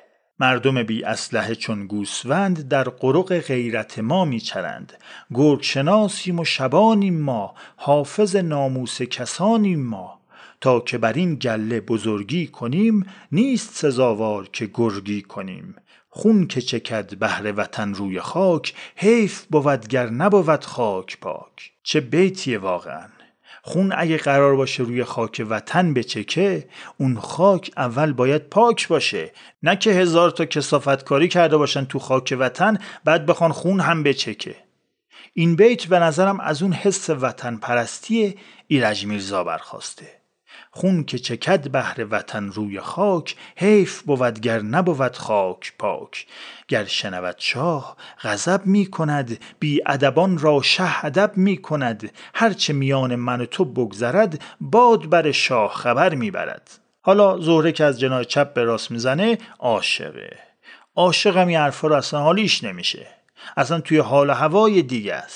مردم بی اسلحه چون گوسفند، در قرق غیرت ما میچرند. گرگ شناسیم و شبانیم ما، حافظ ناموس کسانیم ما. تا که بر این گله بزرگی کنیم، نیست سزاوار که گرگی کنیم. خون که چکد بهر وطن روی خاک، حیف بود گر نبود خاک پاک. چه بیتیه واقعا. خون اگه قرار باشه روی خاک وطن بچکه، اون خاک اول باید پاک باشه، نه که هزار تا کثافتکاری کرده باشن تو خاک وطن بعد بخوان خون هم بچکه. این بیت به نظرم از اون حس وطن پرستی ایرج میرزا برخواسته. خون که چکد بهر وطن روی خاک، حیف بود گر نبود خاک پاک. گر شنود شاه غضب می کند، بی ادبان را شه ادب می کند. هرچه میان من و تو بگذرد، باد بر شاه خبر می برد. حالا زهره که از جناح چپ به راست میزنه، عاشقه. عاشقم این حرفا رو اصلا حالیش نمیشه، اصلا توی حال و هوای دیگه است.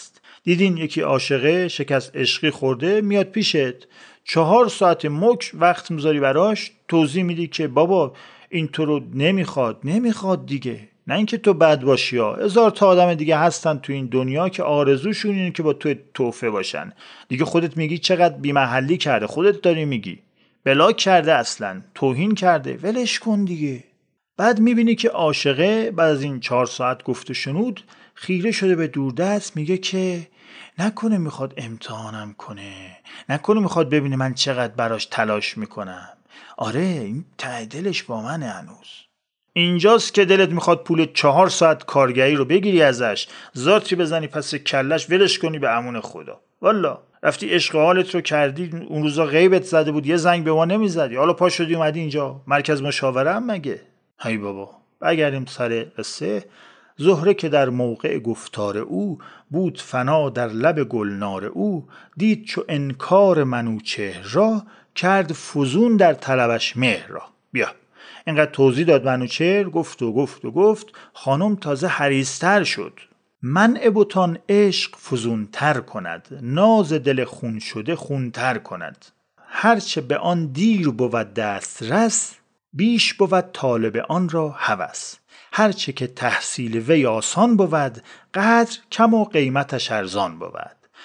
دیدین یکی عاشقه شکست عشقی خورده میاد پیشت، چهار ساعت مک وقت میذاری براش، توضیح میدی که بابا این تو رو نمیخواد نمیخواد دیگه، نه اینکه تو بد باشی ها، هزار تا آدم دیگه هستن تو این دنیا که آرزوشون اینه که با تو توفه باشن. دیگه خودت میگی چقدر بی‌محلی کرده، خودت داری میگی بلاک کرده، اصلا توهین کرده، ولش کن دیگه. بعد میبینی که عاشقه بعد از این چهار ساعت گفت و شنود خیره شده به دوردست، میگه که نکنه میخواد امتحانم کنه، نکنه میخواد ببینه من چقدر براش تلاش میکنم. آره این ته دلش با منه هنوز. اینجاست که دلت میخواد پول چهار ساعت کارگری رو بگیری ازش، زارتی بزنی پس کلش، ولش کنی به امون خدا. والا رفتی عشق حالت رو کردی، اون روزا غیبت زده بود یه زنگ به ما نمیزدی، حالا پا شدی اومدی اینجا مرکز مشاوره هم مگه؟ هی بابا. بگردیم سر قصه. زهره که در موقع گفتار او بود فنا در لب گلنار او، دید چو انکار منوچهر را کرد فزون در طلبش مهر را. بیا اینقدر توضیح داد منوچهر، گفت و گفت و گفت، خانم تازه حریص‌تر شد. منع بتان عشق فزونتر کند، ناز دل خون شده خونتر کند. هرچه به آن دیر بود دست رس، بیش بود طالب آن را هوس. هرچه که تحصیل وی آسان بود، قدر کم و قیمتش ارزان بود.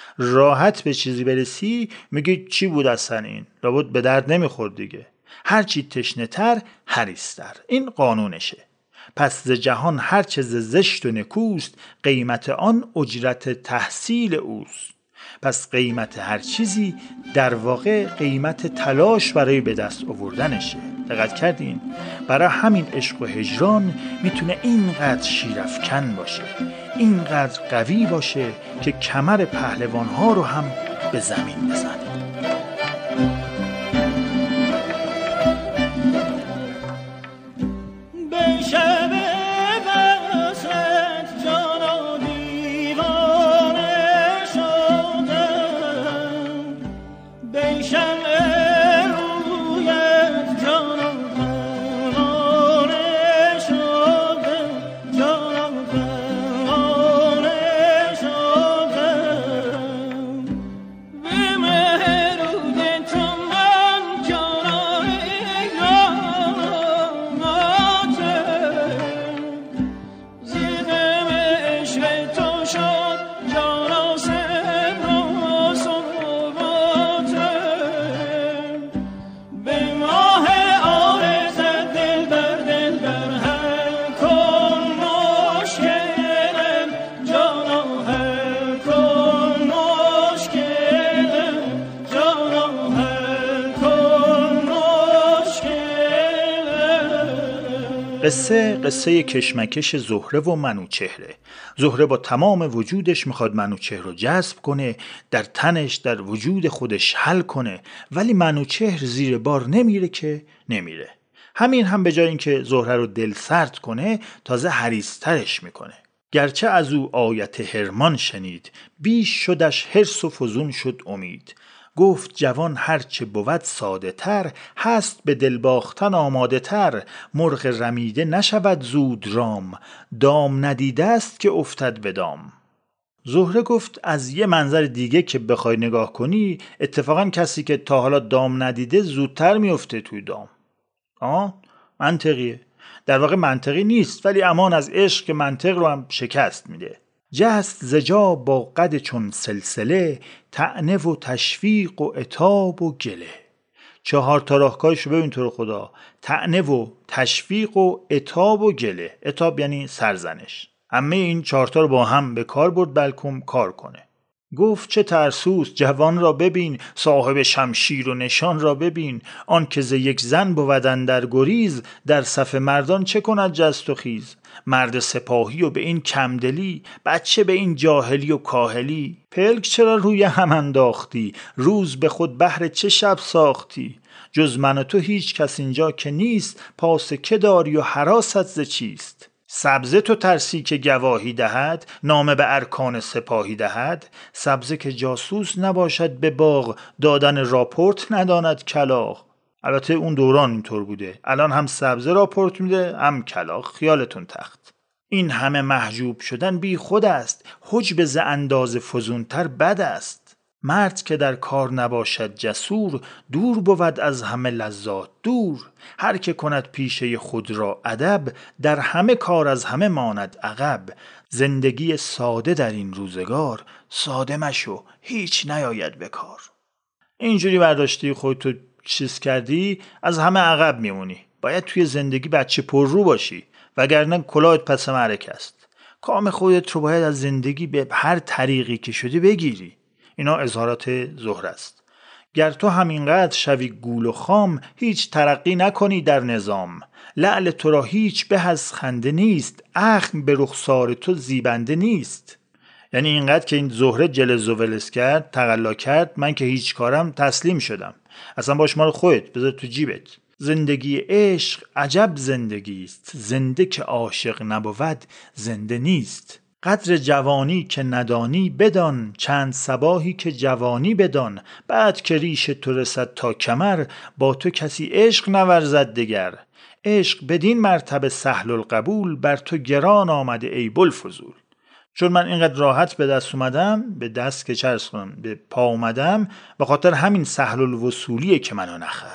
راحت به چیزی برسی میگی چی بود اصلا این، لابد به درد نمیخورد دیگه. هرچی تشنه تر حریص‌تر، این قانونشه. پس ز جهان هرچه ز زشت و نکوست، قیمت آن اجرت تحصیل اوست. پس قیمت هر چیزی در واقع قیمت تلاش برای به دست آوردنشه. دقت کردین؟ برای همین عشق و هجران میتونه اینقدر شیرافکن باشه، اینقدر قوی باشه که کمر پهلوانها رو هم به زمین بزنه. قصه قصه کشمکش زهره و منوچهره. زهره با تمام وجودش میخواد منوچهر رو جذب کنه، در تنش در وجود خودش حل کنه، ولی منوچهر زیر بار نمیره که نمیره. همین هم به جای اینکه زهره رو دل سرد کنه تازه حریص‌ترش میکنه. گرچه از او آیت هرمان شنید، بیش شدش حرص و فزون شد امید. گفت جوان هرچه بود ساده تر، هست به دل باختن آماده تر. مرغ رمیده نشود زود رام، دام ندیده است که افتد به دام. زهره گفت از یه منظر دیگه که بخوای نگاه کنی، اتفاقا کسی که تا حالا دام ندیده زودتر میفته توی دام. آه منطقیه. در واقع منطقی نیست، ولی امان از عشق که منطق رو هم شکست میده. جست زجا با قد چون سلسله، طعنه و تشویق و عتاب و گله. چهار تا راهکارشو ببین تو رو خدا، طعنه و تشویق و عتاب و گله. عتاب یعنی سرزنش. همه این چهار تا رو با هم به کار برد بلکم کار کنه. گفت چه ترسوس جوان را ببین، صاحب شمشیر و نشان را ببین. آن که ز یک زن بود اندر گریز، در صف مردان چه کند جست و خیز. مرد سپاهی و به این کمدلی، بچه به این جاهلی و کاهلی. پلک چرا روی هم انداختی، روز به خود بهر چه شب ساختی. جز من و تو هیچ کس اینجا که نیست، پاس که داری و حراست ز چیست. سبزه تو ترسی که گواهی دهد، نامه به ارکان سپاهی دهد. سبزه که جاسوس نباشد به باغ، دادن راپورت نداند کلاغ. البته اون دوران اینطور بوده، الان هم سبزه راپورت میده هم کلاغ، خیالتون تخت. این همه محجوب شدن بی خود است، حجب ز اندازه فزونتر بد است. مرد که در کار نباشد جسور، دور بود از همه لذات دور. هر که کند پیشه خود را ادب، در همه کار از همه ماند عقب. زندگی ساده در این روزگار، ساده مشو هیچ نیاید به کار. اینجوری برداشتی خودتو چیز کردی از همه عقب میمونی. باید توی زندگی بچه پر رو باشی، وگرنه کلاهت پس معرکه است. کام خودت رو باید از زندگی به هر طریقی که شده بگیری. اینا اظهارات زهره است. گر تو همینقدر شوی گول و خام، هیچ ترقی نکنی در نظام. لعل تو را هیچ به از خنده نیست، اخم به رخسار تو زیبنده نیست. یعنی اینقدر که این زهره جلز و ولز کرد، تقلا کرد، من که هیچ کارم تسلیم شدم. اصلا باش مال خودت بذار تو جیبت. زندگی عشق عجب زندگی است، زنده که عاشق نبود زنده نیست. قدر جوانی که ندانی بدان، چند صباحی که جوانی بدان. بعد که ریش تو رسد تا کمر، با تو کسی عشق نورزد دگر. عشق بدین مرتبه سهل القبول، بر تو گران آمده ای بوالفضول. چون من اینقدر راحت به دست اومدم، به دست که چرس کنم به پا اومدم، به خاطر همین سهل الوصولیه که منو نخوای.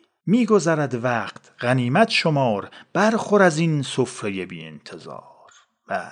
میگذرد وقت غنیمت شمار، برخور از این سفره بی انتظار. بله،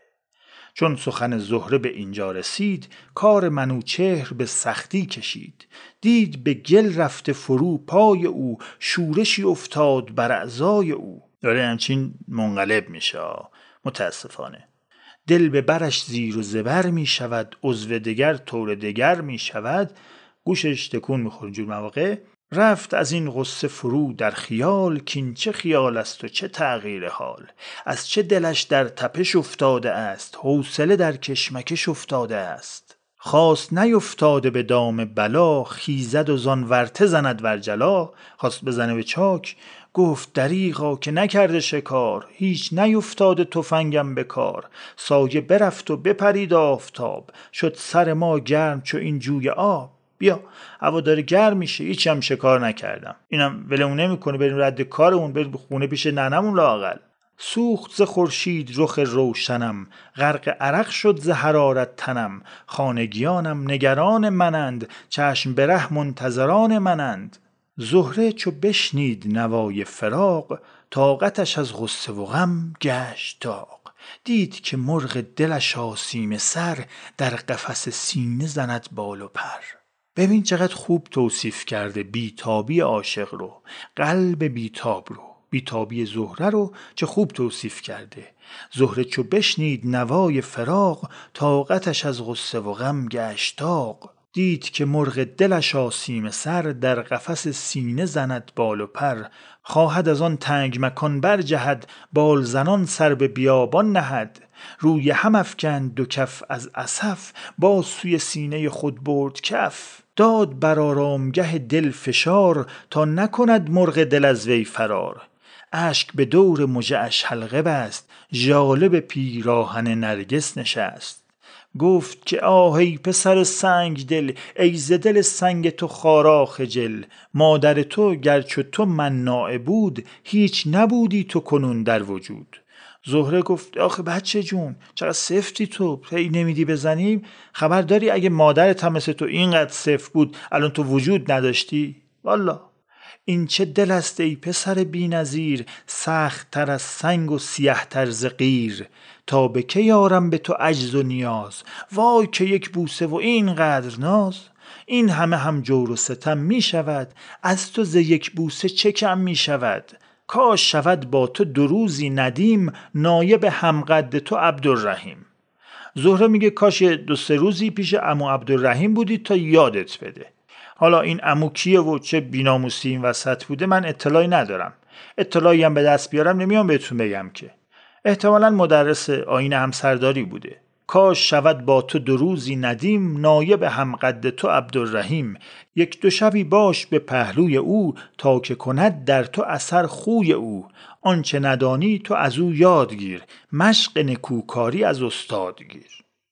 چون سخن زهره به اینجا رسید، کار منوچهر به سختی کشید. دید به گل رفته فرو پای او، شورشی افتاد بر اعضای او. داره همچین منقلب میشه متاسفانه. دل به برش زیر و زبر می شود، عضو دگر طور دگر می شود. گوشش تکون می خورد جور مواقع. رفت از این غصه فرو در خیال، کین چه خیال است و چه تغییر حال. از چه دلش در تپش افتاده است، حوصله در کشمکش افتاده است. خواست نیفتاده به دام بلا، خیزد و زان ورته زند ورجلا. خواست بزنه به چاک، گفت دریغا که نکرده شکار. هیچ نیفتاده تفنگم به کار. سایه برفت و بپرید آفتاب، شد سر ما گرم چو این جوی آب. بیا هوا داره گرم میشه، هیچ هم شکار نکردم. اینم ولمون نمیکنه بریم رد کارمون، بریم خونه پیش ننمون لااقل. سوخت ز خورشید رخ روشنم، غرق عرق شد ز حرارت تنم. خانگیانم نگران منند، چشم به ره منتظران منند. زهره چو بشنید نوای فراق، طاقتش از غصه و غم گشت داغ. دید که مرغ دلش آسیم سر، در قفس سینه زند بال و پر. ببین چقدر خوب توصیف کرده بیتابی عاشق رو، قلب بیتاب رو، بیتابی زهره رو چه خوب توصیف کرده. زهره چو بشنید نوای فراق، طاقتش از غصه و غم گشت داغ. دید که مرغ دلش آسیم سر، در قفس سینه زند بال و پر. خواهد از آن تنگ مکان برجهد، بال زنان سر به بیابان نهد. روی هم افکند دو کف از اسف، باز سوی سینه خود برد کف. داد بر آرامگه دل فشار، تا نکند مرغ دل از وی فرار. اشک به دور مژه اش حلقه بست، ژاله به پیراهن نرگس نشست. گفت که آه ای پسر سنگ دل، ای ز دل سنگ تو خارا خجل. مادر تو گرچه تو مناع بود، هیچ نبودی تو کنون در وجود. زهره گفت آخه بچه جون چقدر سفتی تو، هی نمیدی بزنیم؟ خبر داری اگه مادرت هم مثل تو اینقدر سفت بود الان تو وجود نداشتی؟ والا این چه دل است ای پسر بی نظیر، سخت تر از سنگ و سیه تر ز قیر. تا به که یارم به تو عجز و نیاز، وای که یک بوسه و اینقدر ناز. این همه هم جور و ستم می شود، از تو ز یک بوسه چه کم می شود. کاش شود با تو دو روزی ندیم، نایب همقد تو عبدالرحیم. زهره میگه کاش دو سه روزی پیش عمو عبدالرحیم بودی تا یادت بده. حالا این عمو کیه و چه بیناموسی این وسط بوده من اطلاعی ندارم. اطلاعی هم به دست بیارم نمیام بهتون بگم که. احتمالاً مدرس آیین همسرداری بوده. کاش شود با تو دو روزی ندیم، نایب همقد تو عبدالرحیم. یک دو شبی باش به پهلوی او، تا که کند در تو اثر خوی او. آنچه ندانی تو از او یاد گیر، مشق نکوکاری از استاد گیر.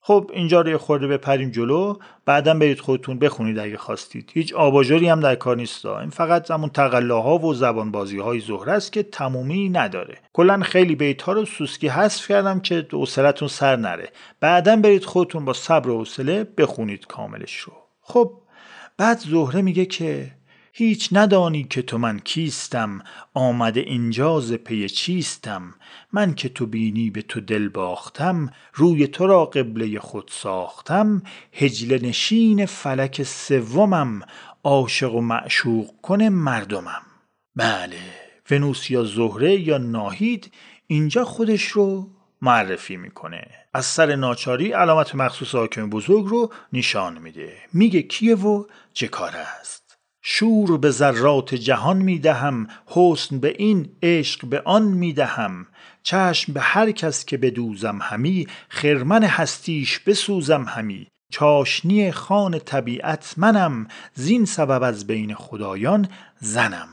خب اینجا رو یه خورده بپریم جلو، بعداً برید خودتون بخونید اگه خواستید. هیچ آباژوری هم در کار نیست، این فقط همون تقلاها و زبانبازی‌های زهره است که تمومی نداره. کلاً خیلی بیت‌ها رو سوسکی حذف کردم که حوصله‌تون سر نره. بعداً برید خودتون با صبر و حوصله بخونید کاملش رو. خب بعد زهره میگه که هیچ ندانی که تو من کیستم، آمده اینجا ز پی چیستم. من که تو بینی به تو دل باختم، روی تو را قبله خود ساختم. هجله نشین فلک سومم، عاشق و معشوق کن مردمم. بله، ونوس یا زهره یا ناهید اینجا خودش رو معرفی میکنه. از سر ناچاری علامت مخصوص حاکم بزرگ رو نشان میده. میگه کیه و چه کار است. شور به ذرات جهان میدهم، حسن به این عشق به آن میدهم. چشم به هر کس که بدوزم همی، خرمن هستیش بسوزم همی. چاشنی خان طبیعت منم، زین سبب از بین خدایان زنم.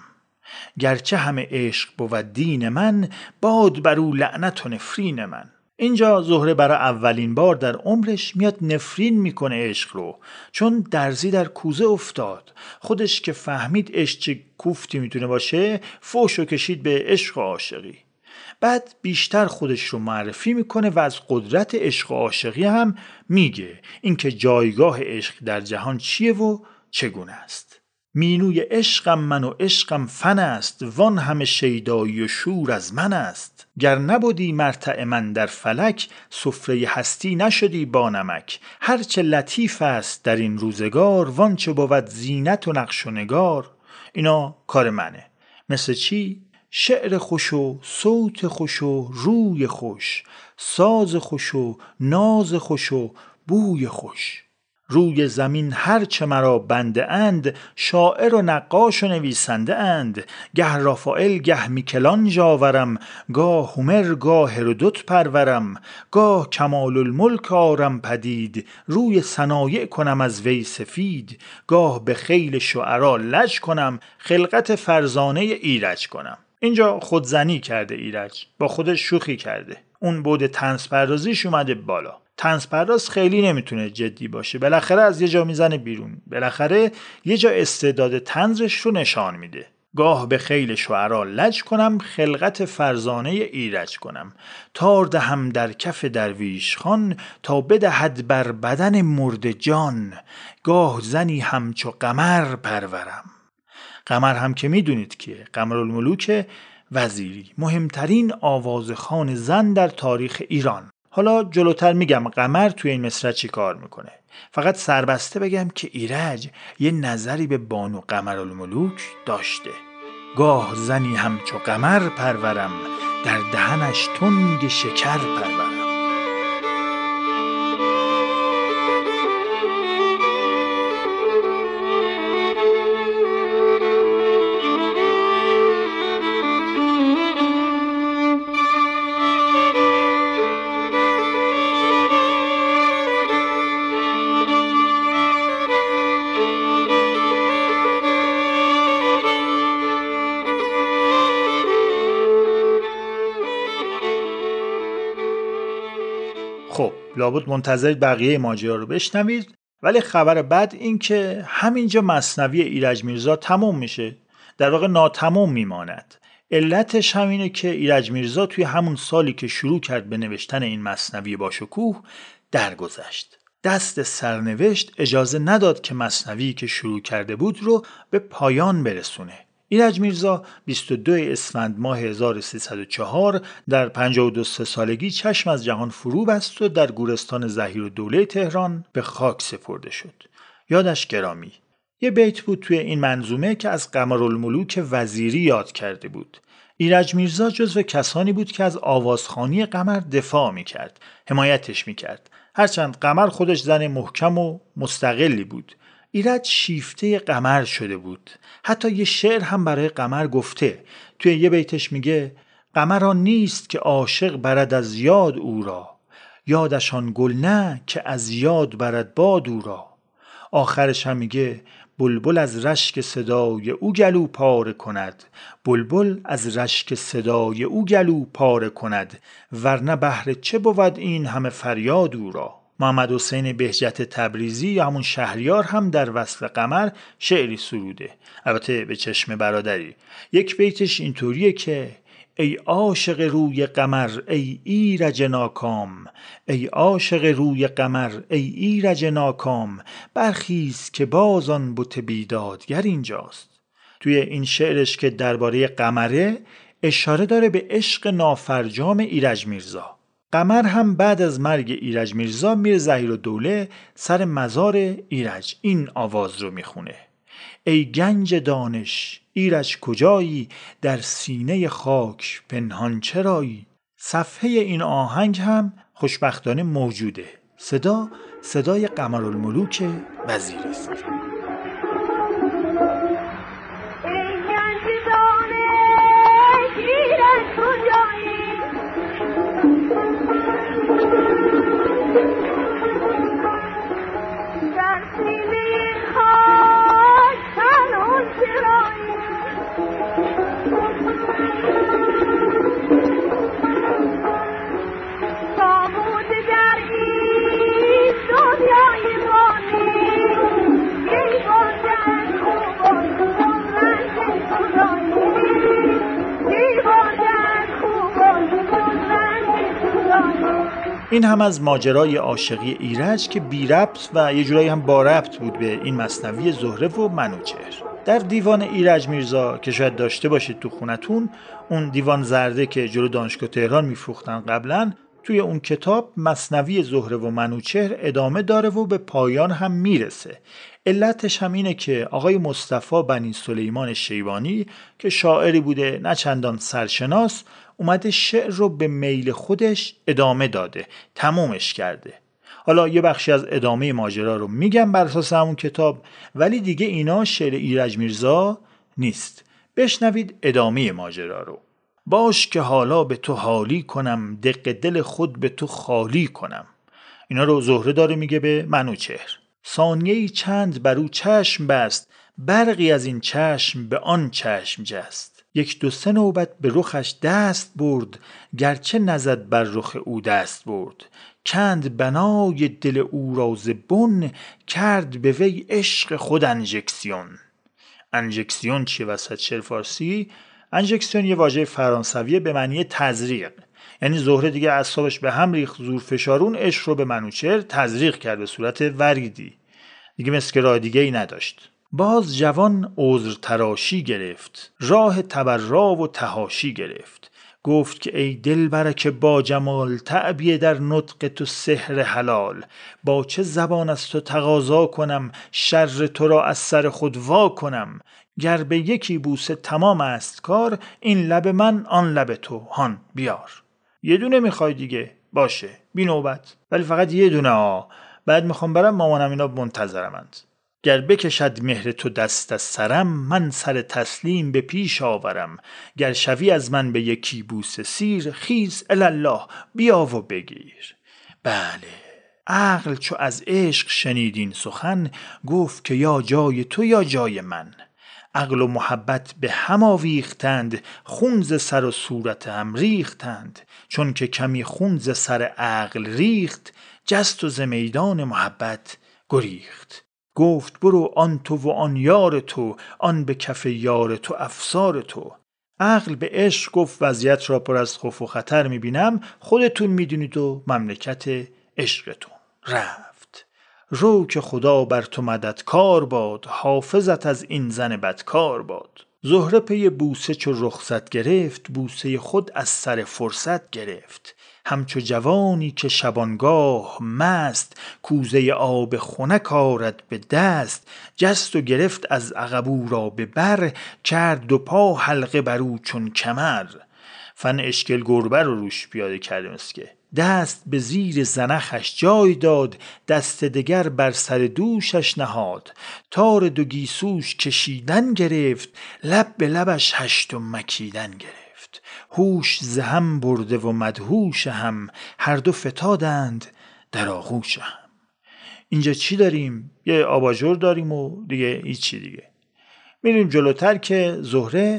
گرچه همه عشق بود دین من، باد بر او لعنت و نفرین من. اینجا زهره برای اولین بار در عمرش میاد نفرین میکنه عشق رو، چون درزی در کوزه افتاد. خودش که فهمید عشق چه کوفتی میتونه باشه، فوشو کشید به عشق و عاشقی. بعد بیشتر خودش رو معرفی میکنه و از قدرت عشق و عاشقی هم میگه، اینکه جایگاه عشق در جهان چیه و چگونه است. مینوی عشقم من و عشقم فن است، وان همه شیدایی و شور از من است. گر نبودی مرتع من در فلک، سفره هستی نشدی با نمک. هرچه لطیف است در این روزگار، وان چه بود زینت و نقش و نگار. اینا کار منه. مثل چی؟ شعر خوش و صوت خوش و روی خوش، ساز خوش و ناز خوش و بوی خوش. روی زمین هرچه مرا بنده اند، شاعر و نقاش و نویسنده اند. گه رافائل گه میکلانژ آورم، گاه هومر گاه هرودوت پرورم. گاه کمال الملک آرم پدید، روی صنایع کنم از وی سفید. گاه به خیل شعرا لج کنم، خلقت فرزانه ایرج کنم. اینجا خودزنی کرده ایرج، با خودش شوخی کرده. اون بود طنز پردازیش اومده بالا. طنز پرداز خیلی نمیتونه جدی باشه، بالاخره از یه جا میزنه بیرون، بالاخره یه جا استعداد طنزش رو نشان میده. گاه به خیل شعرا لج کنم، خلقت فرزانه ایرج کنم. تار دهم در کف درویش خان، تا بدهد بر بدن مرد جان. گاه زنی همچو قمر پرورم. قمر هم که میدونید که قمرالملوک وزیری، مهمترین آوازخوان زن در تاریخ ایران. حالا جلوتر میگم قمر توی این مصرع چی کار میکنه. فقط سربسته بگم که ایرج یه نظری به بانو قمرالملوک داشته. گاه زنی همچو قمر پرورم، در دهنش تنگ شکر پرورم. خب لابد منتظر بقیه ماجرا رو بشنوید، ولی خبر بعد این که همینجا مثنوی ایرج میرزا تموم میشه، در واقع ناتمام میماند. علتش همینه که ایرج میرزا توی همون سالی که شروع کرد به نوشتن این مثنوی با شکوه درگذشت. دست سرنوشت اجازه نداد که مثنوی که شروع کرده بود رو به پایان برسونه. ایرج میرزا بیست و دوم اسفند ماه هزار و سیصد و چهار در پنجاه و دو سالگی چشم از جهان فرو بست و در گورستان ظهیرالدوله تهران به خاک سپرده شد. یادش گرامی. یه بیت بود توی این منظومه که از قمرالملوک وزیری یاد کرده بود. ایرج میرزا جزو کسانی بود که از آوازخوانی قمر دفاع میکرد، حمایتش میکرد. هرچند قمر خودش زن محکم و مستقلی بود، ایرج شیفته قمر شده بود. حتی یه شعر هم برای قمر گفته. توی یه بیتش میگه قمر آن نیست که عاشق برد از یاد او را، یادشان گل نه که از یاد برد باد او را. آخرش هم میگه بلبل از رشک صدای او گلو پاره کند، بلبل از رشک صدای او گلو پاره کند، ورنه بهر چه بود این همه فریاد او را. محمد حسین بهجت تبریزی یا همون شهریار هم در وصف قمر شعری سروده، البته به چشم برادری. یک بیتش اینطوریه که ای عاشق روی قمر ای ایرج ناکام، ای عاشق روی قمر ای ایرج ناکام، برخیز که باز آن بت بیدادگر اینجاست. توی این شعرش که درباره قمره اشاره داره به عشق نافرجام ایرج میرزا. قمر هم بعد از مرگ ایرج میرزا میر ظهیرالدوله سر مزار ایرج این آواز رو میخونه: ای گنج دانش ایرج کجایی، در سینه خاک پنهان چرایی. صفحه این آهنگ هم خوشبختانه موجوده. صدا صدای قمرالملوک وزیری است. این هم از ماجرای عاشقی ایرج که بی ربط و یه جورایی هم با ربط بود به این مثنوی زهره و منوچهر. در دیوان ایرج میرزا که شاید داشته باشید تو خونتون، اون دیوان زرده که جلو دانشگاه تهران میفروختن قبلا، توی اون کتاب مثنوی زهره و منوچهر ادامه داره و به پایان هم میرسه. علتش هم اینه که آقای مصطفی بنی سلیمان شیبانی که شاعری بوده نه چندان سرشناس، اومده شعر رو به میل خودش ادامه داده، تمومش کرده. حالا یه بخشی از ادامه ماجرا رو میگم بر اساس همون کتاب، ولی دیگه اینا شعر ایرج میرزا نیست. بشنوید ادامه ماجرا رو. باش که حالا به تو حالی کنم، دق دل خود به تو خالی کنم. اینا رو زهره داره میگه به منوچهر. ثانیه‌ای چند برو چشم بست، برقی از این چشم به آن چشم جست. یک دو سه نوبت به رخش دست برد، گرچه نزد بر رخ او دست برد. کند بنای دل او را ز بن، کرد به وی عشق خود انژکسیون. انژکسیون چیه وسط شعر فارسی؟ انژکسیون یه واژه فرانسویه به معنی تزریق. یعنی زهره دیگه اعصابش به هم ریخت، زور فشارون عشق رو به منوچهر تزریق کرد به صورت وریدی. دیگه مثل که راه دیگه ای نداشت. باز جوان عذر تراشی گرفت، راه تبرا و تهاشی گرفت. گفت که ای دلبر که با جمال، تعبیه در نطق تو سحر حلال. با چه زبان از تو تقاضا کنم، شر تو را از سر خود وا کنم. گر به یکی بوسه تمام است کار، این لب من آن لب تو هان بیار. یه دونه میخوای دیگه باشه بی نوبت، ولی فقط یه دونه ها. بعد میخوام برم مامانم اینا منتظرمند. گر بکشد مهر تو دست از سرم، من سر تسلیم به پیش آورم. گر شوی از من به یکی بوسه سیر، خیز الالله بیا و بگیر. بله، عقل چو از عشق شنیدین سخن، گفت که یا جای تو یا جای من. عقل و محبت به هم آویختند، خون ز سر و صورت هم ریختند. چون که کمی خون ز سر عقل ریخت، جست و ز میدان محبت گریخت. گفت برو آن تو و آن یار تو، آن به کف یار تو افسار تو. عقل به عشق گفت وضعیت را پر از خوف و خطر میبینم، خودتون میدونید و مملکت عشقتون. رفت. رو که خدا بر تو مددکار باد، حافظت از این زن بدکار باد. زهره پی بوسه چو رخصت گرفت، بوسه خود از سر فرصت گرفت. همچو جوانی که شبانگاه مست، کوزه آب خنک آرد به دست. جست و گرفت از عقب او را به بر، کرد دو پا حلقه بر او چون کمر. فن اشکل گربه رو روش پیاده کرده مسکه. دست به زیر زنخش جای داد، دست دگر بر سر دوشش نهاد. تار دو گیسوش کشیدن گرفت، لب به لبش هشتم مکیدن گرفت. هوش ز هم برده و مدهوش هم، هر دو فتادند در آغوش هم. اینجا چی داریم؟ یه آباژور داریم و دیگه هیچی دیگه. میریم جلوتر که زهره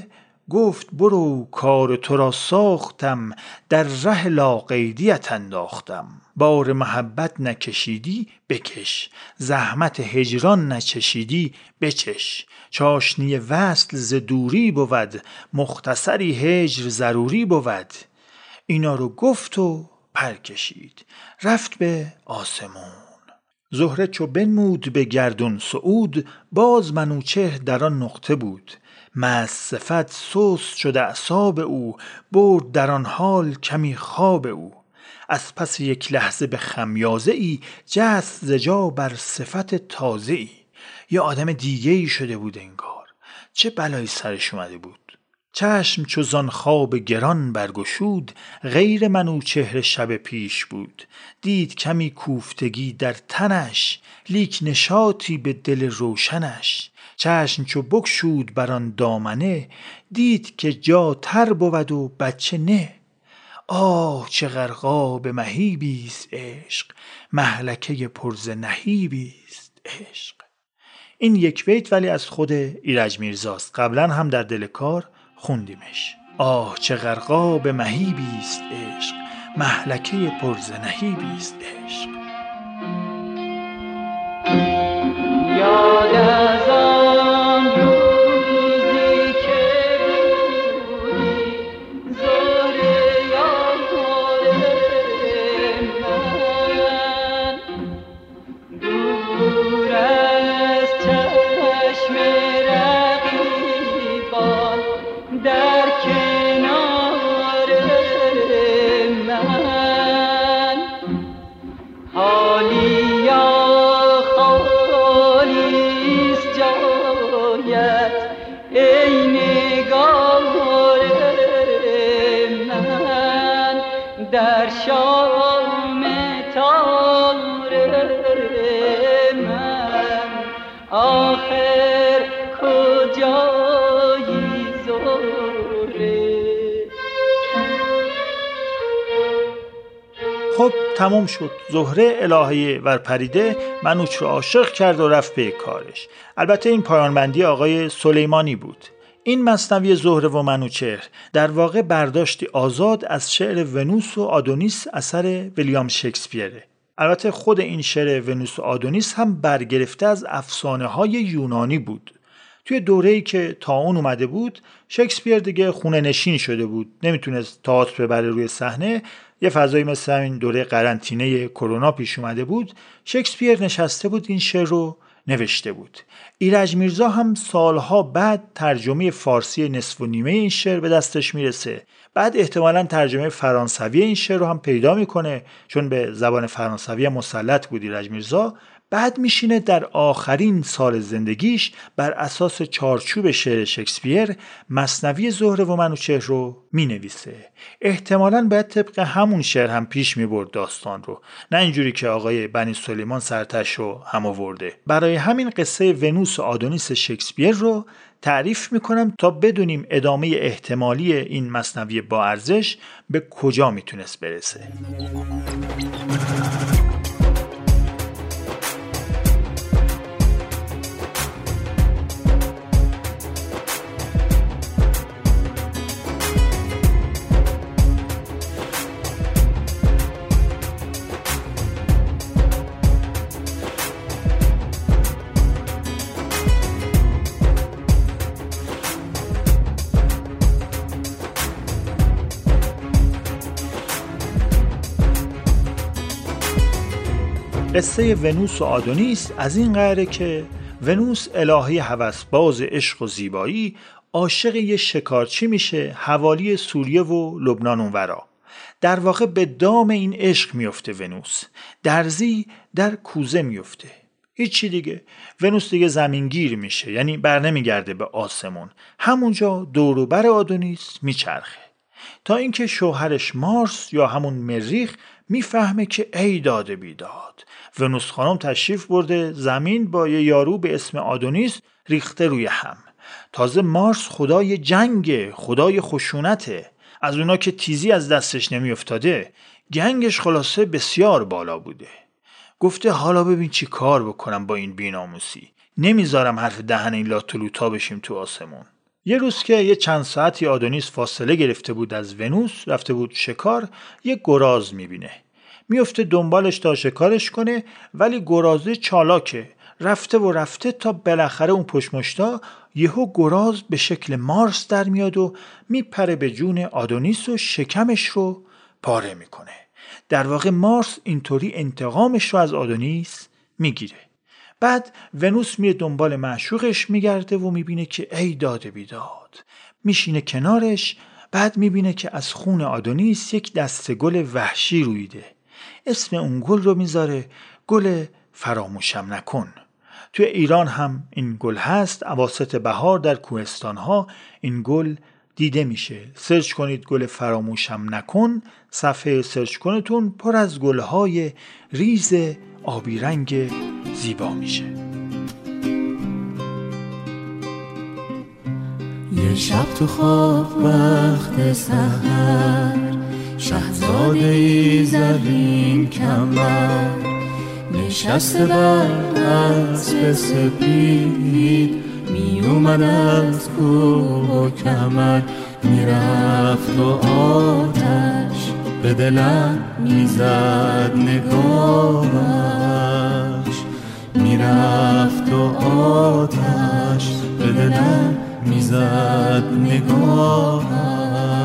گفت برو کار تو را ساختم، در ره لاقیدیت انداختم. بار محبت نکشیدی بکش، زحمت هجران نچشیدی بچش. چاشنی وصل ز دوری بود، مختصری هجر ضروری بود. اینا رو گفت و پر کشید، رفت به آسمون. زهره چو بنمود به گردون صعود، باز منوچهر در آن نقطه بود. مست صفت سست شد اعصاب او، برد در آن حال کمی خواب او. از پس یک لحظه به خمیازه ای، جست ز جا بر صفت تازه ای. یه آدم دیگه ای شده بود انگار، چه بلایی سرش اومده بود. چشم چو زان خواب گران برگشود، غیر منوچهر شب پیش بود. دید کمی کوفتگی در تنش، لیک نشاطی به دل روشنش. چشم چو بگشود بر آن دامنه، دید که جا تر بود و بچه نه. آه چه غرقاب مهیبیست عشق، مهلکه پر ز نهیبیست عشق. این یک بیت ولی از خود ایرج میرزاست، قبلا هم در دل کار خوندیمش. آه چه غرقاب مهیبیست عشق، مهلکه پر ز نهیبیست عشق. یاد از آن روزی که بودی زهره یار من، دور از چشم رقیبان در کنار من. حالی ای نگار من، در شام تار من، آخر کجایی زهره؟ خب تمام شد. زهره الهه ورپریده منوچ رو عاشق کرد و رفت به کارش. البته این پایانبندی آقای سلیمانی بود. این مثنوی زهره و منوچهر در واقع برداشتی آزاد از شعر ونوس و آدونیس اثر ویلیام شکسپیره. البته خود این شعر ونوس و آدونیس هم برگرفته از افسانه های یونانی بود. توی دوره‌ای که طاعون اومده بود، شکسپیر دیگه خونه نشین شده بود، نمیتونست تئاتر ببره روی صحنه. یه فضایی مثل این دوره قرنطینه کرونا پیش اومده بود. شکسپیر نشسته بود این شعر رو نوشته بود. ایرج میرزا هم سالها بعد ترجمه فارسی نصف و نیمه این شعر به دستش میرسه. بعد احتمالاً ترجمه فرانسوی این شعر رو هم پیدا میکنه، چون به زبان فرانسوی مسلط بود ایرج میرزا. بعد میشینه در آخرین سال زندگیش بر اساس چارچوب شعر شکسپیر مثنوی زهره و منوچهر رو مینویسه. احتمالاً باید طبق همون شعر هم پیش میبرد داستان رو، نه اینجوری که آقای بنی سلیمان سرتش رو هم آورده. برای همین قصه ونوس و آدونیس شکسپیر رو تعریف میکنم تا بدونیم ادامه احتمالی این مثنوی با ارزش به کجا میتونست برسه. قصه ونوس و آدونیس از این قراره که ونوس الهه هوسباز عشق و زیبایی عاشق یه شکارچی میشه حوالی سوریه و لبنان اونورا. در واقع به دام این عشق میفته ونوس. درزی در کوزه میفته. هیچی دیگه. ونوس دیگه زمینگیر میشه، یعنی بر نمیگرده به آسمون. همونجا دوروبر آدونیس میچرخه تا اینکه شوهرش مارس یا همون مریخ میفهمه که ای داده بیداد، ونوس خانم تشریف برده زمین با یه یارو به اسم آدونیس ریخته روی هم. تازه مارس خدای جنگه، خدای خشونته، از اونا که تیزی از دستش نمی افتاده. گنگش خلاصه بسیار بالا بوده. گفته حالا ببین چی کار بکنم با این بیناموسی، نمیذارم حرف دهن این لاتولوتا بشیم تو آسمون. یه روز که یه چند ساعتی آدونیس فاصله گرفته بود از ونوس، رفته بود شکار، یه گراز میبینه. میفته دنبالش تا شکارش کنه، ولی گرازه چالاکه. رفته و رفته تا بالاخره اون پشمشتا یهو گراز به شکل مارس در میاد و میپره به جون آدونیس و شکمش رو پاره میکنه. در واقع مارس اینطوری انتقامش رو از آدونیس میگیره. بعد ونوس میره دنبال معشوقش میگرده و میبینه که ای داد بیداد. میشینه کنارش، بعد میبینه که از خون آدونیس یک دسته گل وحشی رویده. اسم اون گل رو میذاره گل فراموشم نکن. توی ایران هم این گل هست. اواسط بهار در کوهستان‌ها این گل دیده میشه. سرچ کنید گل فراموشم نکن، صفحه سرچ کنتون پر از گل‌های ریز آبی رنگ زیبا میشه. یه شب تو خواب وقت سحر، شهزاده ای زرین کمر، نشسته بر اسب سپید، می اومد از کوه و کمر، میرفت و آتش به دلم میزد نگاهش، میرفت و آتش به دلم میزد نگاهش.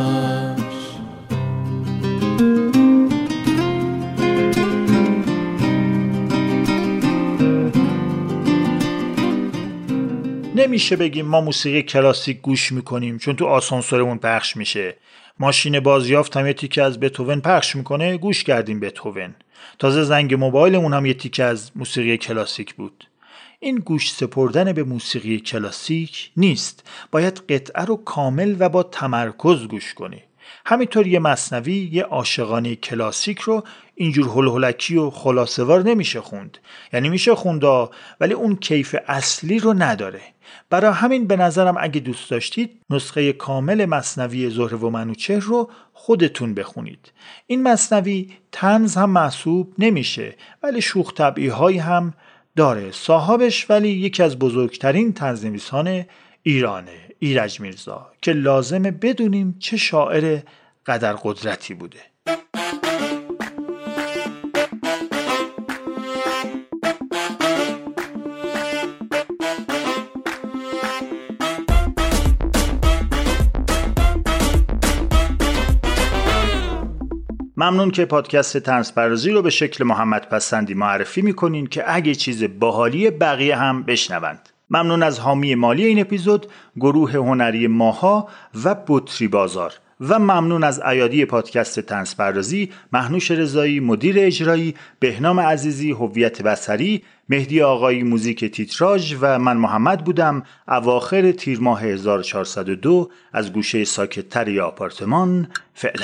نمیشه بگیم ما موسیقی کلاسیک گوش میکنیم چون تو آسانسورمون پخش میشه. ماشین بازیافت هم یه تیکه از بتهوون پخش میکنه، گوش کردیم بتهوون. تازه زنگ موبایلمون هم یه تیکه از موسیقی کلاسیک بود. این گوش سپردن به موسیقی کلاسیک نیست. باید قطعه رو کامل و با تمرکز گوش کنی. همینطور یه مثنوی، یه عاشقانه کلاسیک رو اینجور هلهلکی و خلاصه‌وار نمیشه خوند. یعنی میشه خوندا ولی اون کیف اصلی رو نداره. برای همین به نظرم اگه دوست داشتید نسخه کامل مثنوی زهره و منوچهر رو خودتون بخونید. این مثنوی طنز هم محسوب نمیشه ولی شوخ طبعی هایی هم داره. صاحبش ولی یکی از بزرگترین طنزنویسان ایرانه، ایرج میرزا، که لازمه بدونیم چه شاعر قدر قدرتی بوده. ممنون که پادکست طنزپردازی رو به شکل محمد پسندی معرفی میکنین که اگه چیز باحالی بقیه هم بشنوند. ممنون از حامی مالی این اپیزود، گروه هنری ماها و بطری بازار. و ممنون از ایادی پادکست طنزپردازی، مهنوش رضایی مدیر اجرایی، بهنام عزیزی هویت بصری، مهدی آقایی موزیک تیتراژ و من محمد بودم. اواخر تیر ماه هزار و چهارصد و دو از گوشه ساکت‌تر آپارتمان. فعلا.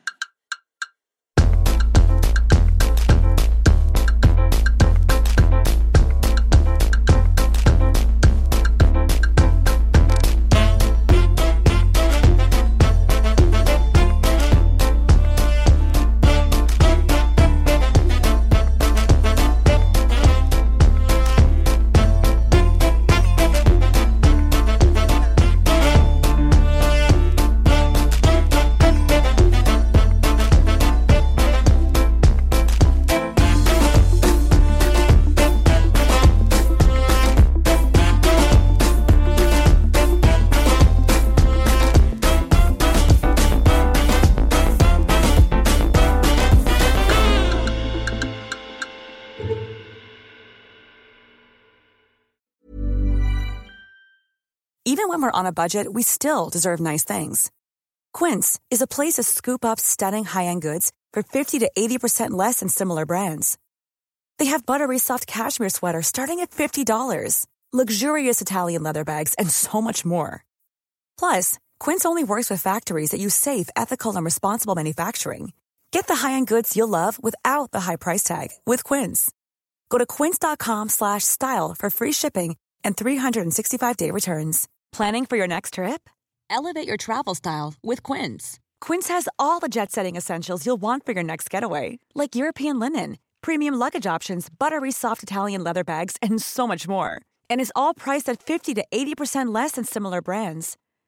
Even when we're on a budget, we still deserve nice things. Quince is a place to scoop up stunning high-end goods for fifty to eighty percent less than similar brands. They have buttery soft cashmere sweaters starting at fifty dollars, luxurious Italian leather bags, and so much more. Plus, Quince only works with factories that use safe, ethical, and responsible manufacturing. Get the high-end goods you'll love without the high price tag with Quince. Go to quince.com slash style for free shipping and three sixty-five day returns. Planning for your next trip? Elevate your travel style with Quince. Quince has all the jet-setting essentials you'll want for your next getaway, like European linen, premium luggage options, buttery soft Italian leather bags, and so much more. And is all priced at fifty to eighty percent less than similar brands.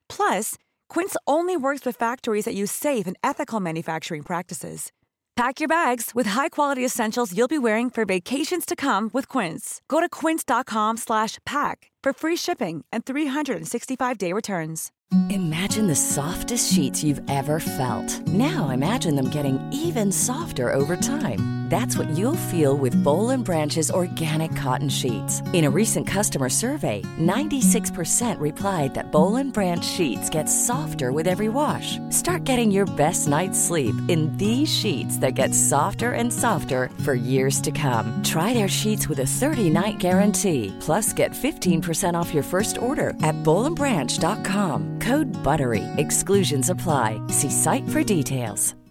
Plus, Quince only works with factories that use safe and ethical manufacturing practices. Pack your bags with high-quality essentials you'll be wearing for vacations to come with Quince. Go to quince.com slash pack for free shipping and three sixty-five day returns. Imagine the softest sheets you've ever felt. Now imagine them getting even softer over time. That's what you'll feel with Boll and Branch's organic cotton sheets. In a recent customer survey, ninety-six percent replied that Boll and Branch sheets get softer with every wash. Start getting your best night's sleep in these sheets that get softer and softer for years to come. Try their sheets with a thirty-night guarantee. Plus, get fifteen percent off your first order at boll and branch dot com. Code BUTTERY. Exclusions apply. See site for details.